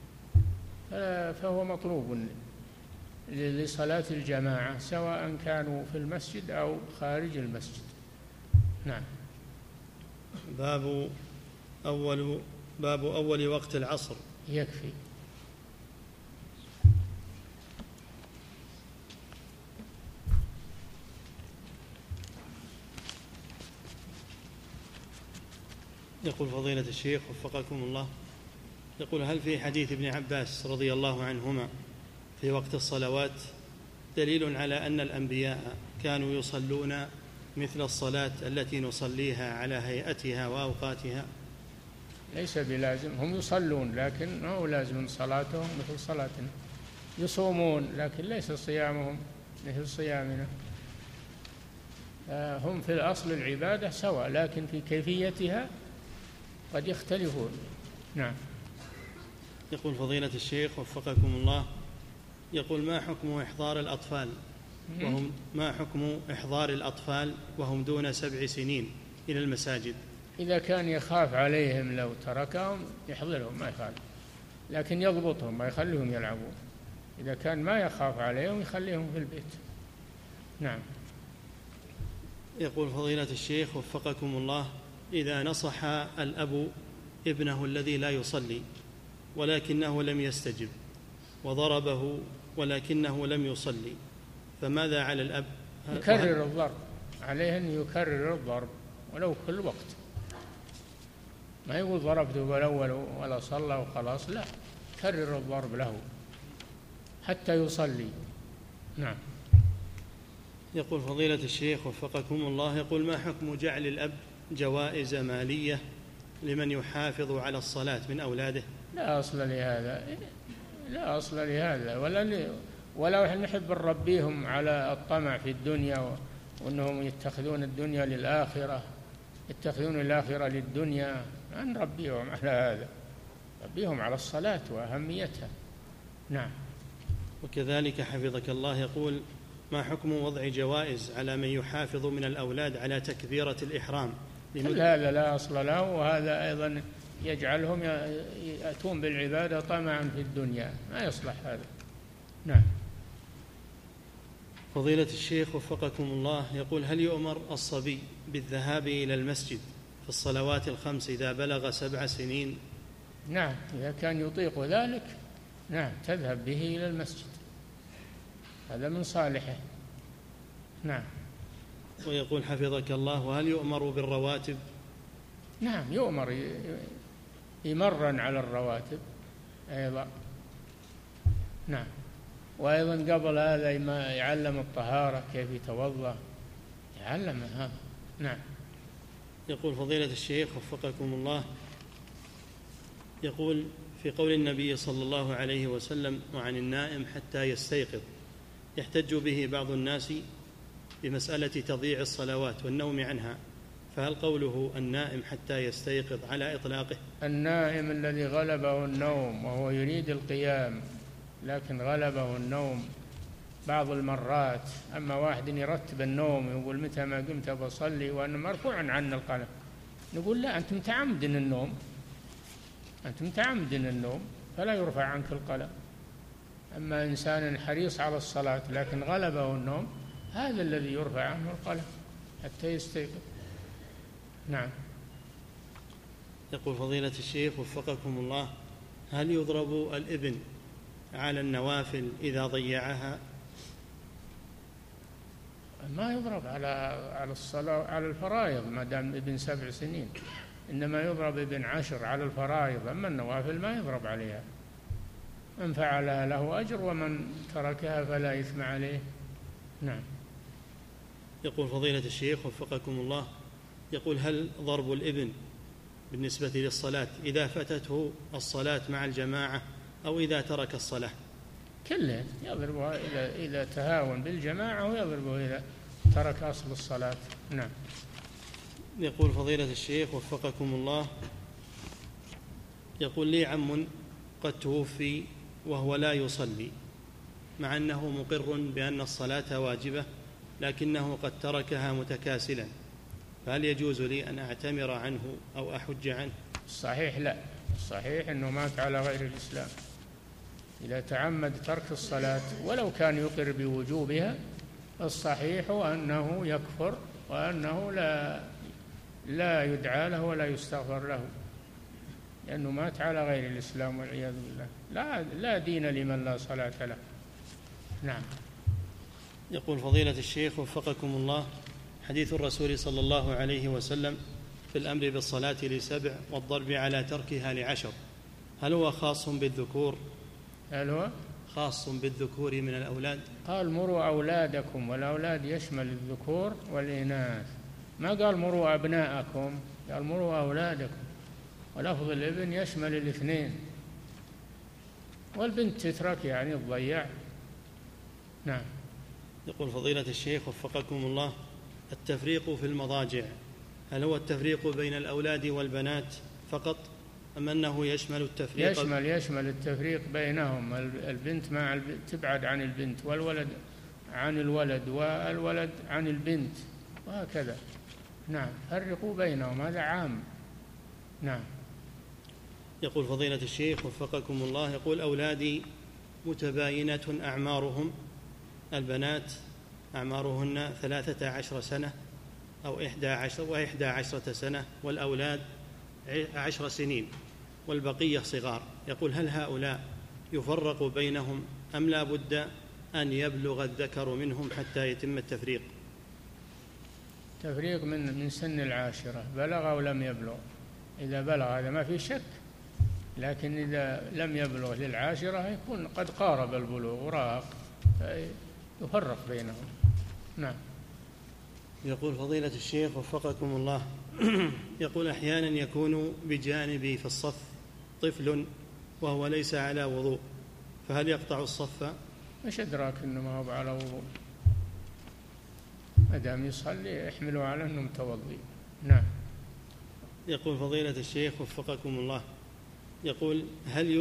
B: فهو مطلوب لصلاة الجماعة سواء كانوا في المسجد أو خارج المسجد. نعم.
A: باب أول وقت العصر.
B: يكفي.
A: يقول فضيلة الشيخ وفقكم الله، يقول هل في حديث ابن عباس رضي الله عنهما في وقت الصلوات دليل على أن الأنبياء كانوا يصلون مثل الصلاة التي نصليها على هيئتها وأوقاتها؟
B: ليس بلازم، هم يصلون لكن ما هو لازم صلاتهم مثل صلاتنا، يصومون لكن ليس صيامهم مثل صيامنا، هم في الأصل العبادة سواء، لكن في كيفيتها قد يختلفون. نعم.
A: يقول فضيلة الشيخ وفقكم الله، يقول ما حكم إحضار الأطفال وهم دون 7 سنين إلى المساجد؟
B: إذا كان يخاف عليهم لو تركهم يحضرهم ما يخالف، لكن يضبطهم ما يخليهم يلعبون. إذا كان ما يخاف عليهم يخليهم في البيت. نعم.
A: يقول فضيلة الشيخ وفقكم الله، إذا نصح الأب ابنه الذي لا يصلي ولكنه لم يستجب وضربه ولكنه لم يصلي، فماذا على الأب؟
B: يكرر الضرب، عليه أن يكرر الضرب ولو كل وقت، ما يقول ضربته بالأول ولا صلى وخلاص، لا، كرر الضرب له حتى يصلي. نعم.
A: يقول فضيلة الشيخ وفقكم الله، يقول ما حكم جعل الأب جوائز مالية لمن يحافظ على الصلاة من أولاده؟
B: لا أصل لهذا، لا أصل لهذا، ولا نحب نربيهم على الطمع في الدنيا وأنهم يتخذون الدنيا للآخرة، يتخذون الآخرة للدنيا، ما نربيهم على هذا، نربيهم على الصلاة وأهميتها. نعم.
A: وكذلك حفظك الله، يقول ما حكم وضع جوائز على من يحافظ من الأولاد على تكبيرة الإحرام؟
B: هذا لا أصل له، وهذا أيضا يجعلهم يأتون بالعبادة طمعا في الدنيا، ما يصلح هذا. نعم.
A: فضيلة الشيخ وفقكم الله، يقول هل يؤمر الصبي بالذهاب إلى المسجد في الصلوات 5 إذا بلغ 7 سنين
B: نعم إذا كان يطيق ذلك نعم تذهب به إلى المسجد، هذا من صالحه. نعم.
A: ويقول حفظك الله: وهل يؤمر بالرواتب؟
B: نعم يؤمر، يمرن على الرواتب أيضا. نعم. وأيضا قبل هذا يعلم الطهارة، كيف يتوضأ، يعلم هذا. نعم.
A: يقول فضيلة الشيخ وفقكم الله، يقول: في قول النبي صلى الله عليه وسلم: وعن النائم حتى يستيقظ، يحتج به بعض الناس بمسألة تضييع الصلوات والنوم عنها، فهل قوله النائم حتى يستيقظ على إطلاقه؟
B: النائم الذي غلبه النوم وهو يريد القيام لكن غلبه النوم بعض المرات، أما واحد يرتب النوم يقول متى ما قمت بصلي وأنا مرفوع عنه القلم، نقول لا، أنت متعمد النوم، أنت متعمد النوم فلا يرفع عنك القلم. أما إنسان حريص على الصلاة لكن غلبه النوم، هذا الذي يرفع عنه القلم حتى يستيقظ. نعم.
A: يقول فضيلة الشيخ وفقكم الله: هل يضرب الابن على النوافل إذا ضيعها؟
B: ما يضرب على الصلاة على الفرائض ما دام ابن 7 سنين، إنما يضرب ابن 10 على الفرائض، أما النوافل ما يضرب عليها. من فعلها له أجر ومن تركها فلا إثم عليه. نعم.
A: يقول فضيلة الشيخ وفقكم الله، يقول: هل ضرب الابن بالنسبة للصلاة إذا فاتته الصلاة مع الجماعة أو إذا ترك الصلاة؟
B: كله يضربها إذا تهاون بالجماعة، ويضربه إذا ترك أصل الصلاة. نعم.
A: يقول فضيلة الشيخ وفقكم الله، يقول: لي عم قد توفي وهو لا يصلي، مع أنه مقر بأن الصلاة واجبة، لكنه قد تركها متكاسلا، فهل يجوز لي أن أعتمر عنه أو أحج عنه؟
B: الصحيح لا، الصحيح أنه مات على غير الإسلام. إذا تعمد ترك الصلاة ولو كان يقر بوجوبها، الصحيح أنه يكفر، وأنه لا يدعى له ولا يستغفر له، لأنه مات على غير الإسلام والعياذ بالله. لا دين لمن لا صلاة له. نعم.
A: يقول فضيلة الشيخ وفقكم الله: حديث الرسول صلى الله عليه وسلم في الأمر بالصلاة ل7 والضرب على تركها ل10، هل هو خاص بالذكور؟
B: هل هو
A: خاص بالذكور من الأولاد؟
B: قال: مروا أولادكم، والأولاد يشمل الذكور والإناث، ما قال مروا أبناءكم، قال مروا أولادكم، ولفظ الابن يشمل الاثنين، والبنت تترك يعني تضيع. نعم.
A: يقول فضيلة الشيخ وفقكم الله: التفريق في المضاجع، هل هو التفريق بين الأولاد والبنات فقط، أم أنه يشمل التفريق؟
B: يشمل التفريق بينهم، البنت تبعد عن البنت، والولد عن الولد، والولد عن البنت، وهكذا. نعم. فرقوا بينهم، هذا عام. نعم.
A: يقول فضيلة الشيخ وفقكم الله، يقول: أولادي متباينة أعمارهم، البنات أعمارهن 13 سنة أو 11 سنة، والأولاد 10 سنين، والبقية صغار. يقول: هل هؤلاء يفرق بينهم أم لا بد أن يبلغ الذكر منهم حتى يتم التفريق؟
B: تفريق من سن 10، بلغ أو لم يبلغ. إذا بلغ هذا ما في شك، لكن إذا لم يبلغ 10 يكون قد قارب البلوغ وراق، يفرق بينهم. نعم.
A: يقول فضيلة الشيخ وفقكم الله، يقول: أحيانا يكون بجانبي في الصف طفل وهو ليس على وضوء، فهل يقطع الصف؟
B: ايش أدراك أنه ما هو على وضوء؟ ما دام يصلي احملوا على أنه متوضي. نعم.
A: يقول فضيلة الشيخ وفقكم الله، يقول: هل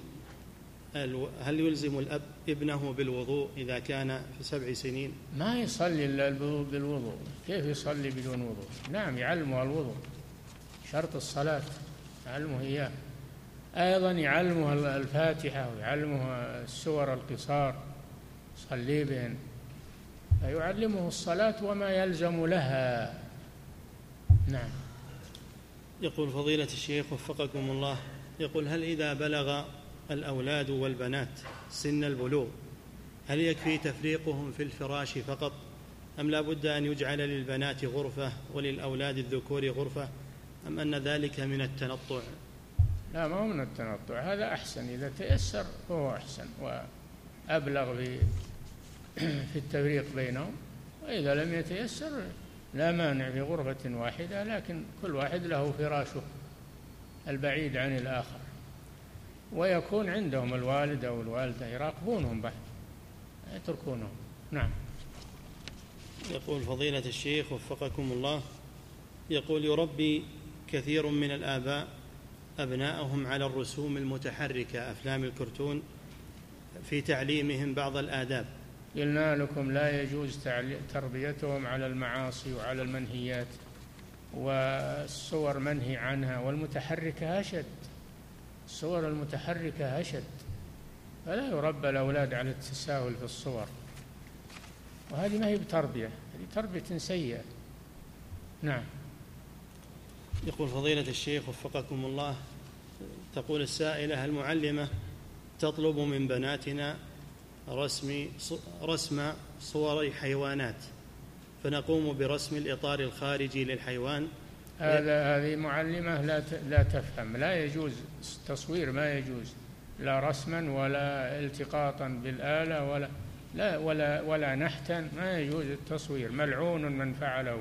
A: يلزم الأب ابنه بالوضوء إذا كان في 7 سنين؟
B: ما يصلي إلا بالوضوء، كيف يصلي بدون وضوء؟ نعم، يعلمه الوضوء، شرط الصلاة يعلمه إياه. أيضا يعلمه الفاتحة، ويعلمه السور القصار صلي بهن، فيعلمه الصلاة وما يلزم لها. نعم.
A: يقول فضيلة الشيخ وفقكم الله: يقول: هل إذا بلغ الأولاد والبنات سن البلوغ هل يكفي تفريقهم في الفراش فقط، أم لا بد أن يجعل للبنات غرفة وللأولاد الذكور غرفة، أم أن ذلك من التنطع؟
B: لا، ما هو من التنطع، هذا أحسن، إذا تيسر فهو أحسن وأبلغ في التفريق بينهم. وإذا لم يتيسر لا مانع في غرفة واحدة، لكن كل واحد له فراشه البعيد عن الآخر، ويكون عندهم الوالد أو الوالدة يراقبونهم بعد، يتركونهم. نعم.
A: يقول فضيلة الشيخ وفقكم الله، يقول: يربي كثير من الآباء أبناءهم على الرسوم المتحركة أفلام الكرتون في تعليمهم بعض الآداب.
B: قلنا لكم لا يجوز تربيتهم على المعاصي وعلى المنهيات، والصور منهي عنها، والمتحركة أشد، الصور المتحركة أشد، فلا يربى الأولاد على التساهل في الصور، وهذه ما هي بتربية، هذه تربية سيئة. نعم.
A: يقول فضيلة الشيخ وفقكم الله، تقول السائلة: المعلمة تطلب من بناتنا رسم صور حيوانات، فنقوم برسم الإطار الخارجي للحيوان.
B: هذه معلمة لا تفهم، لا يجوز التصوير، ما يجوز، لا رسما ولا التقاطا بالآلة ولا نحتا، ما يجوز التصوير، ملعون من فعله.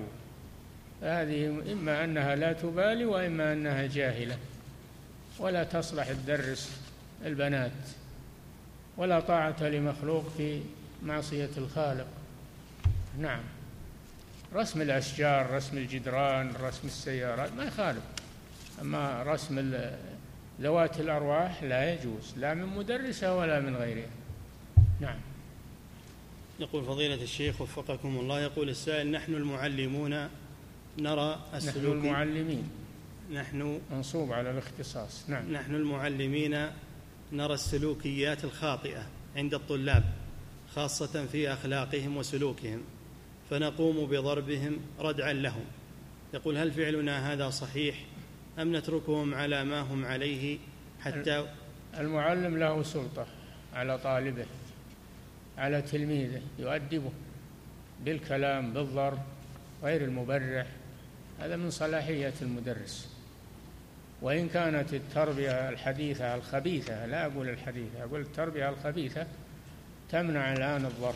B: هذه إما أنها لا تبالي وإما أنها جاهلة، ولا تصلح تدرس البنات، ولا طاعة لمخلوق في معصية الخالق. نعم. رسم الأشجار، رسم الجدران، رسم السيارات ما يخالف، أما رسم ذوات الأرواح لا يجوز، لا من مدرسة ولا من غيرها. نعم.
A: يقول فضيلة الشيخ وفقكم الله، يقول السائل: نحن المعلمون نرى
B: نحن المعلمين،
A: نحن
B: منصوب على الاختصاص. نعم.
A: نحن المعلمين نرى السلوكيات الخاطئة عند الطلاب، خاصة في أخلاقهم وسلوكهم، فنقوم بضربهم ردعا لهم. يقول: هل فعلنا هذا صحيح أم نتركهم على ما هم عليه حتى؟
B: المعلم له سلطة على طالبه، على تلميذه، يؤدبه بالكلام، بالضرب غير المبرح، هذا من صلاحية المدرس. وإن كانت التربية الحديثة الخبيثة، لا أقول الحديثة، أقول التربية الخبيثة، تمنع الآن الضرب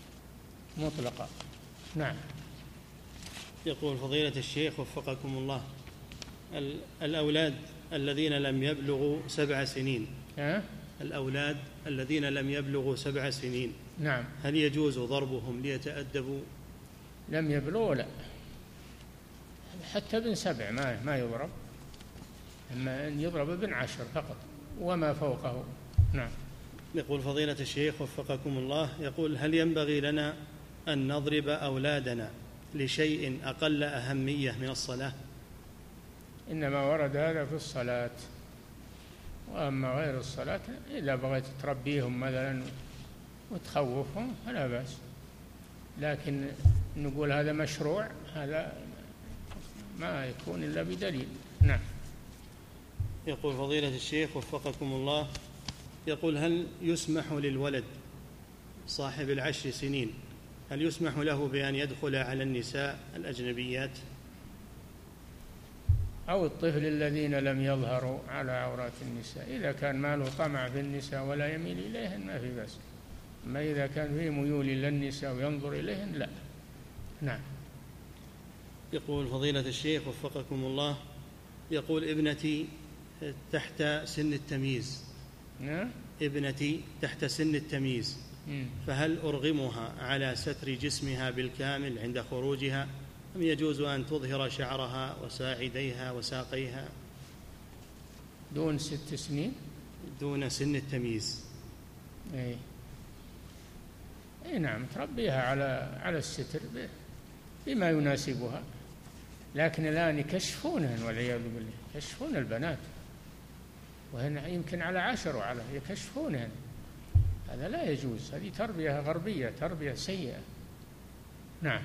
B: مطلقا. نعم.
A: يقول فضيلة الشيخ وفقكم الله، الأولاد الذين لم يبلغوا 7 سنين، الأولاد الذين لم يبلغوا 7 سنين،
B: نعم،
A: هل يجوز ضربهم ليتأدبوا؟
B: لم يبلغوا لا، حتى ابن 7 ما يضرب، أما أن يضرب ابن 10 فقط وما فوقه. نعم.
A: يقول فضيلة الشيخ وفقكم الله، يقول: هل ينبغي لنا أن نضرب أولادنا لشيء أقل أهمية من الصلاة؟
B: إنما ورد هذا في الصلاة، وأما غير الصلاة إذا بغيت تربيهم مثلا وتخوفهم فلا بأس، لكن نقول هذا مشروع، هذا ما يكون إلا بدليل. نعم.
A: يقول فضيلة الشيخ وفقكم الله، يقول: هل يسمح للولد صاحب 10 سنين، هل يسمح له بأن يدخل على النساء الأجنبيات؟
B: أو الطفل الذين لم يظهروا على عورات النساء، إذا كان ما له طمع في النساء ولا يميل إليهن ما في بأس، أما إذا كان فيه ميول إلى النساء وينظر إليهن لا. نعم.
A: يقول فضيلة الشيخ وفقكم الله، يقول: ابنتي تحت سن التمييز، ابنتي تحت سن التمييز، فهل أرغمها على ستر جسمها بالكامل عند خروجها، أم يجوز أن تظهر شعرها وساعديها وساقيها؟
B: دون 6 سنين،
A: دون سن التمييز.
B: أي نعم، تربيها على الستر بما يناسبها، لكن الآن يكشفونهن والعياذ بالله، يكشفون البنات وهن يمكن على 10 وعلى يكشفونهن، هذا لا يجوز، هذه تربية غربية، تربية سيئة. نعم.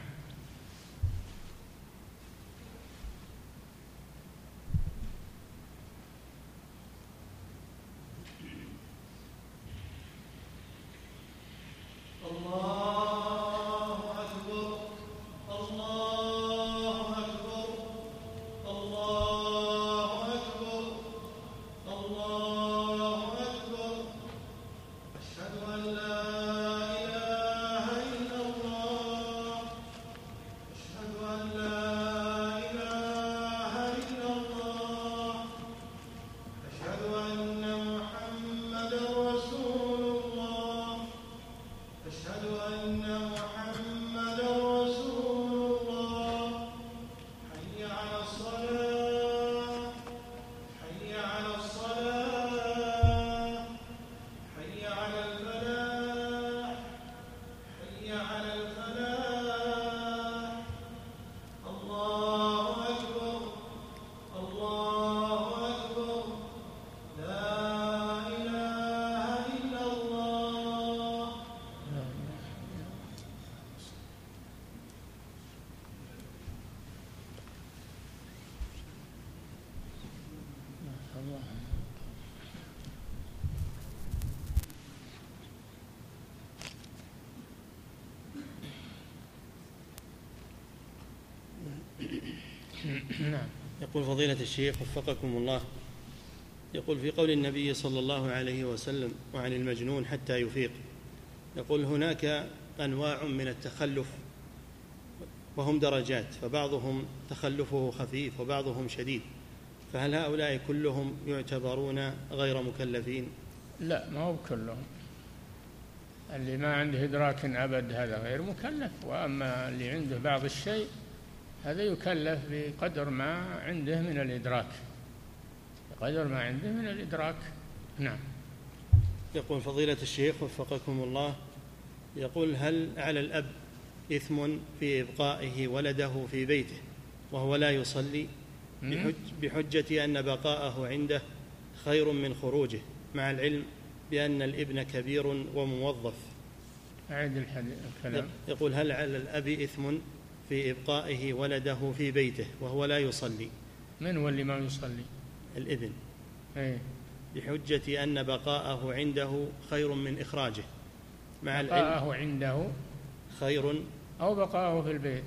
B: نعم.
A: يقول فضيلة الشيخ وفقكم الله، يقول في قول النبي صلى الله عليه وسلم وعن المجنون حتى يفيق، يقول هناك أنواع من التخلف وهم درجات، فبعضهم تخلفه خفيف وبعضهم شديد، فهل هؤلاء كلهم يعتبرون غير مكلفين؟
B: لا، ما هو كلهم. اللي ما عنده إدراك أبد هذا غير مكلف، وأما اللي عنده بعض الشيء هذا يكلف بقدر ما عنده من الإدراك، بقدر ما عنده من الإدراك. نعم.
A: يقول فضيلة الشيخ وفقكم الله، يقول هل على الأب إثم في إبقائه ولده في بيته وهو لا يصلي بحجة أن بقاءه عنده خير من خروجه، مع العلم بأن الابن كبير وموظف؟
B: أعيد الكلام.
A: يقول هل على الأب إثم في إبقائه ولده في بيته وهو لا يصلي؟
B: من هو اللي ما يصلي؟
A: الابن.
B: أي.
A: بحجة أن بقاءه عنده خير من إخراجه، مع العلم
B: بقاءه عنده
A: خير
B: أو بقاءه في البيت.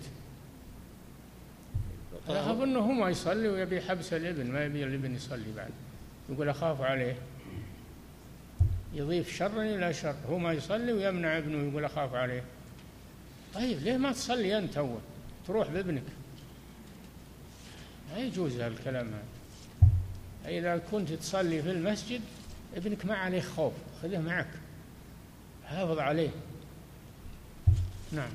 B: أنا أظنه هو ما يصلي ويبي حبس الابن، ما يبي الابن يصلي بعد، يقول أخاف عليه، يضيف شر إلى شر. هو ما يصلي ويمنع ابنه، يقول أخاف عليه. طيب ليه ما تصلي أنت أول، تروح بابنك؟ لا يجوز هذا الكلام هذا. إذا كنت تصلي في المسجد ابنك ما عليه خوف، خذه معك، حافظ عليه. نعم.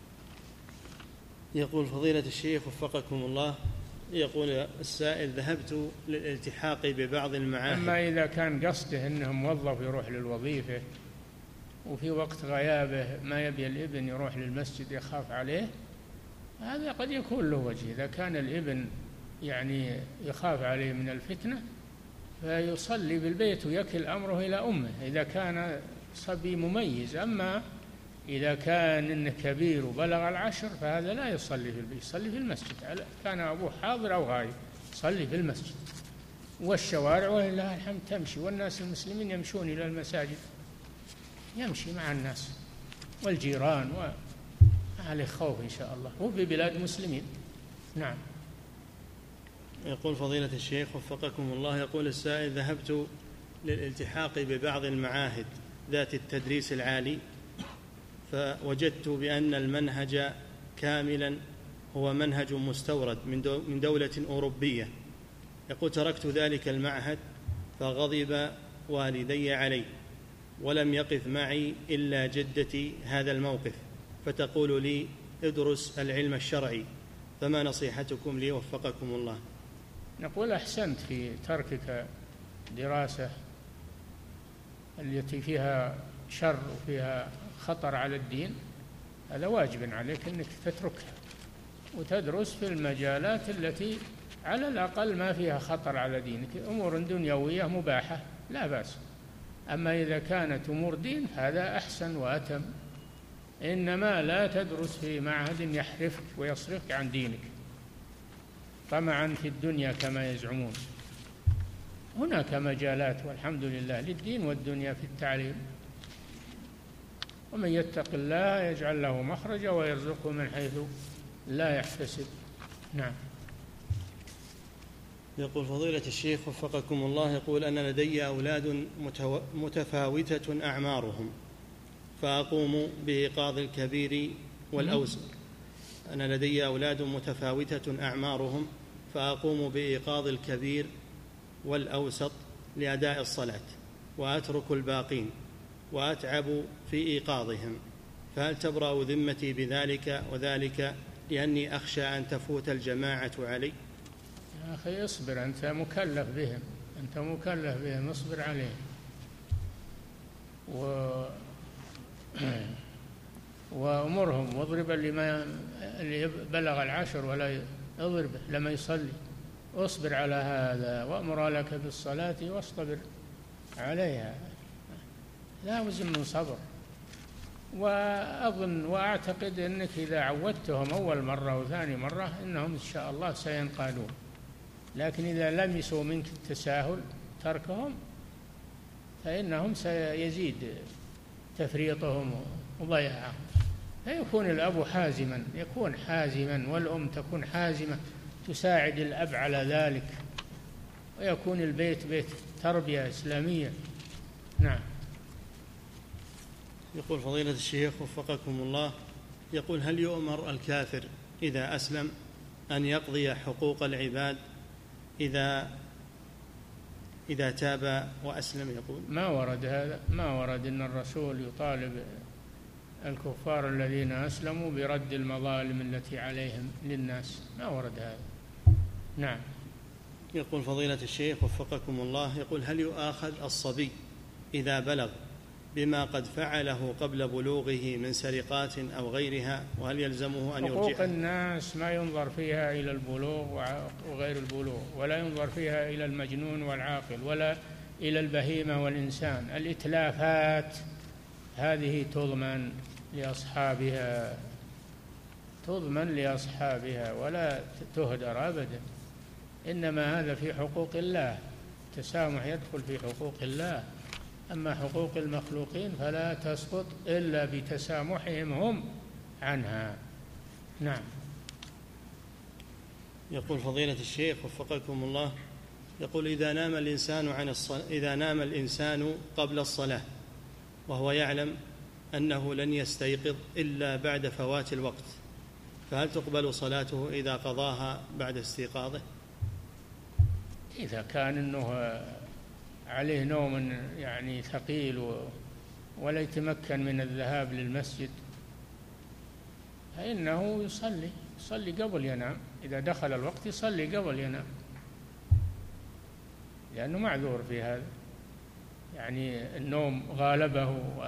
A: يقول فضيلة الشيخ وفقكم الله، يقول السائل ذهبت للالتحاق ببعض المعاهد.
B: أما إذا كان قصده أنه موظف يروح للوظيفة وفي وقت غيابه ما يبي الابن يروح للمسجد يخاف عليه، هذا قد يكون له وجه. إذا كان الابن يعني يخاف عليه من الفتنة فيصلي بالبيت ويكل أمره إلى أمه إذا كان صبي مميز. أما إذا كان إنه كبير وبلغ 10 فهذا لا يصلي في البيت، يصلي في المسجد، كان أبوه حاضر أو غايب صلي في المسجد. والشوارع ولله الحمد تمشي، والناس المسلمين يمشون إلى المساجد، يمشي مع الناس والجيران، وما عليه خوف إن شاء الله، هو في بلاد مسلمين. نعم.
A: يقول فضيلة الشيخ وفقكم الله، يقول السائل ذهبت للالتحاق ببعض المعاهد ذات التدريس العالي، فوجدت بأن المنهج كاملا هو منهج مستورد من دولة أوروبية. يقول تركت ذلك المعهد فغضب والدي علي، ولم يقف معي إلا جدتي هذا الموقف، فتقول لي ادرس العلم الشرعي، فما نصيحتكم لي وفقكم الله؟
B: نقول أحسنت في تركك دراسة التي فيها شر وفيها خطر على الدين، هذا واجب عليك أنك تتركها وتدرس في المجالات التي على الأقل ما فيها خطر على دينك. أمور دنيوية مباحة لا بأس، أما إذا كانت أمور دين هذا أحسن وأتم. إنما لا تدرس في معهد يحرفك ويصرفك عن دينك طمعا في الدنيا كما يزعمون. هناك مجالات والحمد لله للدين والدنيا في التعليم، ومن يتق الله يجعل له مخرجا ويرزقه من حيث لا يحتسب. نعم.
A: يقول فضيلة الشيخ وفقكم الله، يقول أن لدي أولاد متفاوتة أعمارهم، فأقوم بإيقاظ الكبير والأوسط. أنا لدي أولاد متفاوتة أعمارهم، فأقوم بإيقاظ الكبير والأوسط لأداء الصلاة، وأترك الباقين وأتعب في إيقاظهم، فهل تبرأ ذمتي بذلك وذلك لأني أخشى أن تفوت الجماعة علي؟
B: يا أخي اصبر، أنت مكلف بهم، أنت مكلف بهم، اصبر عليهم وأمرهم، واضرب اللي بلغ 10 ولا اضربه لما يصلي، اصبر على هذا وأمر لك بالصلاة واصطبر عليها، لازم من صبر. وأظن وأعتقد أنك إذا عودتهم أول مرة وثاني مرة إنهم إن شاء الله سينقادون، لكن إذا لمسوا منك التساهل تركهم فإنهم سيزيد تفريطهم وضياعهم. فيكون الأب حازما، يكون حازما، والأم تكون حازمة تساعد الأب على ذلك، ويكون البيت بيت تربية إسلامية. نعم.
A: يقول فضيلة الشيخ وفقكم الله، يقول هل يؤمر الكافر إذا أسلم أن يقضي حقوق العباد إذا تاب وأسلم؟ يقول
B: ما ورد هذا، ما ورد أن الرسول يطالب الكفار الذين أسلموا برد المظالم التي عليهم للناس، ما ورد هذا. نعم.
A: يقول فضيلة الشيخ وفقكم الله، يقول هل يؤاخذ الصبي إذا بلغ بما قد فعله قبل بلوغه من سرقات أو غيرها، وهل يلزمه أن يرجع؟
B: حقوق الناس ما ينظر فيها إلى البلوغ وغير البلوغ، ولا ينظر فيها إلى المجنون والعاقل، ولا إلى البهيمة والإنسان. الإتلافات هذه تضمن لأصحابها ولا تهدر أبدا، إنما هذا في حقوق الله، التسامح يدخل في حقوق الله، أما حقوق المخلوقين فلا تسقط إلا بتسامحهم هم عنها. نعم.
A: يقول فضيلة الشيخ وفقكم الله، يقول إذا نام الإنسان قبل الصلاة وهو يعلم أنه لن يستيقظ إلا بعد فوات الوقت، فهل تقبل صلاته إذا قضاها بعد استيقاظه؟
B: إذا كان أنه عليه نوم يعني ثقيل ولا يتمكن من الذهاب للمسجد فإنه يصلي قبل ينام، إذا دخل الوقت يصلي قبل ينام، لأنه معذور في هذا، يعني النوم غالبه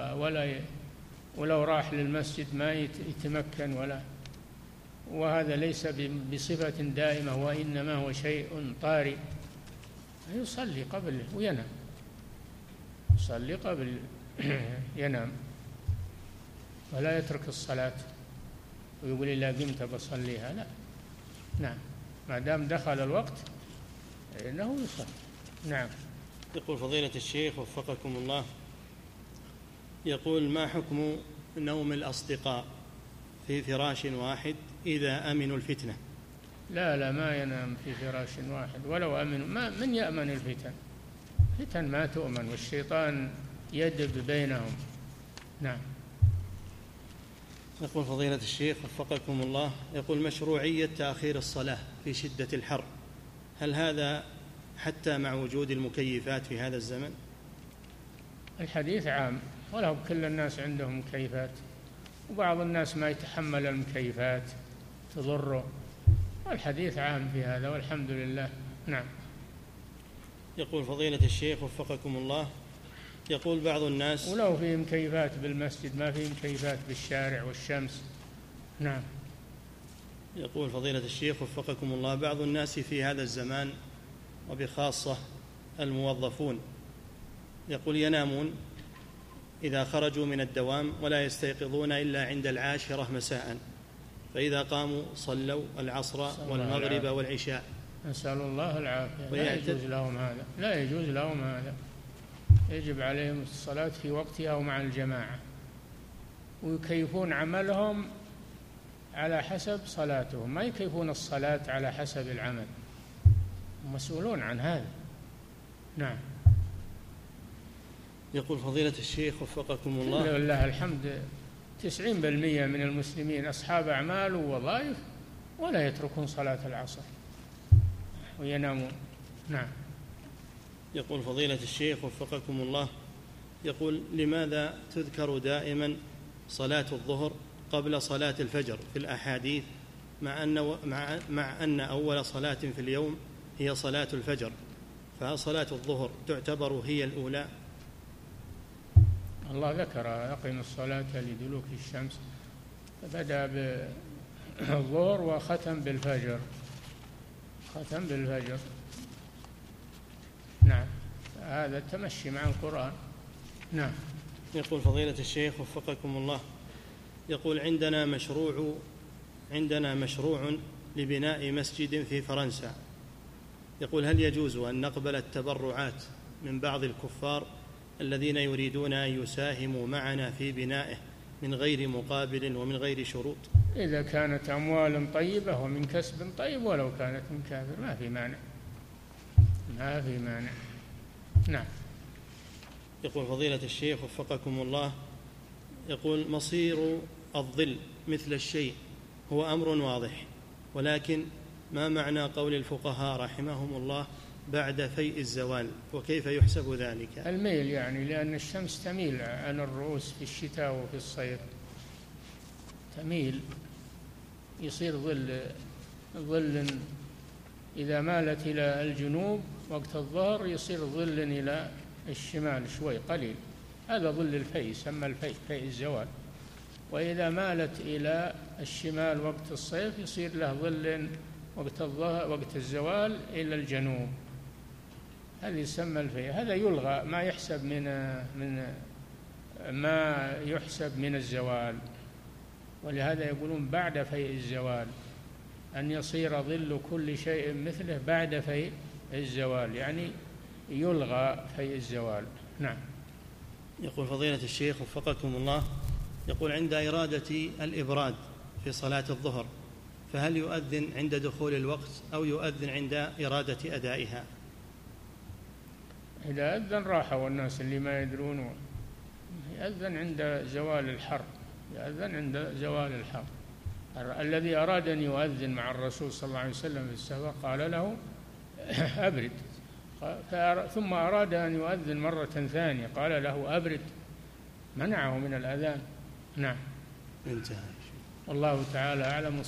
B: ولو راح للمسجد ما يتمكن، وهذا ليس بصفة دائمة، وإنما هو شيء طارئ، يصلي قبل وينام، يصلي قبل ينام، ولا يترك الصلاة ويقول إلا قمت بصليها، لا. نعم، ما دام دخل الوقت إنه يصلي. نعم.
A: يقول فضيلة الشيخ وفقكم الله، يقول ما حكم نوم الأصدقاء في فراش واحد إذا أمنوا الفتنة؟
B: لا ما ينام في فراش واحد ولو أمنوا، من يأمن الفتن؟ فتن ما تؤمن، والشيطان يدب بينهم. نعم.
A: يقول فضيلة الشيخ وفقكم الله، يقول مشروعية تأخير الصلاة في شدة الحر، هل هذا حتى مع وجود المكيفات في هذا الزمن؟
B: الحديث عام، ولو كل الناس عندهم مكيفات، وبعض الناس ما يتحمل المكيفات تضره، والحديث عام في هذا والحمد لله. نعم.
A: يقول فضيلة الشيخ وفقكم الله، يقول بعض الناس
B: ولو في مكيفات بالمسجد ما في مكيفات بالشارع والشمس. نعم.
A: يقول فضيلة الشيخ وفقكم الله، بعض الناس في هذا الزمان وبخاصة الموظفون يقول ينامون إذا خرجوا من الدوام ولا يستيقظون إلا عند 10 مساء، فإذا قاموا صلوا العصر والمغرب والعشاء.
B: نسأل الله العافية. لا يجوز لهم هذا، يجب عليهم الصلاة في وقتها ومع الجماعة، ويكيفون عملهم على حسب صلاتهم، ما يكيفون الصلاة على حسب العمل، مسؤولون عن هذا. نعم.
A: يقول فضيلة الشيخ وفقكم الله،
B: لله الحمد 90% من المسلمين أصحاب أعمال ووظائف ولا يتركون صلاة العصر وينامون. نعم.
A: يقول فضيلة الشيخ وفقكم الله، يقول لماذا تذكر دائما صلاة الظهر قبل صلاة الفجر في الأحاديث مع أن أول صلاة في اليوم هي صلاة الفجر، فهل صلاة الظهر تعتبر هي الأولى؟
B: الله ذكر أقم الصلاة لدلوك الشمس، فبدأ بالظهر وختم بالفجر، نعم، هذا التمشي مع القرآن. نعم.
A: يقول فضيلة الشيخ وفقكم الله، يقول عندنا مشروع لبناء مسجد في فرنسا، يقول هل يجوز أن نقبل التبرعات من بعض الكفار الذين يريدون أن يساهموا معنا في بنائه من غير مقابل ومن غير شروط؟
B: إذا كانت أموال طيبة ومن كسب طيب ولو كانت من كافر ما في مانع، ما في مانع. نعم.
A: يقول فضيلة الشيخ وفقكم الله، يقول مصير الظل مثل الشيء هو أمر واضح، ولكن ما معنى قول الفقهاء رحمهم الله بعد فيء الزوال، وكيف يحسب ذلك؟
B: الميل يعني، لأن الشمس تميل عن الرؤوس في الشتاء وفي الصيف، تميل، يصير ظل إذا مالت إلى الجنوب وقت الظهر يصير ظل إلى الشمال شوي قليل، هذا ظل الفيء، يسمى الفيء، فيء الزوال. وإذا مالت إلى الشمال وقت الصيف يصير له ظل وقت الظهر وقت الزوال إلى الجنوب، هذا يسمى الفيء. هذا يلغى، ما يحسب من الزوال، ولهذا يقولون بعد فيء الزوال، أن يصير ظل كل شيء مثله بعد فيء الزوال، يعني يلغى فيء الزوال. نعم.
A: يقول فضيلة الشيخ وفقكم الله، يقول عند إرادة الإبراد في صلاة الظهر فهل يؤذن عند دخول الوقت أو يؤذن عند إرادة أدائها؟
B: إذا أذن راحة، والناس اللي ما يدرون يأذن عند زوال الحر، يأذن عند زوال الحر. الذي أراد أن يؤذن مع الرسول صلى الله عليه وسلم في السفر قال له أبرد، ثم أراد أن يؤذن مرة ثانية قال له أبرد، منعه من الأذان. نعم.
A: انتهى.
B: والله تعالى أعلم.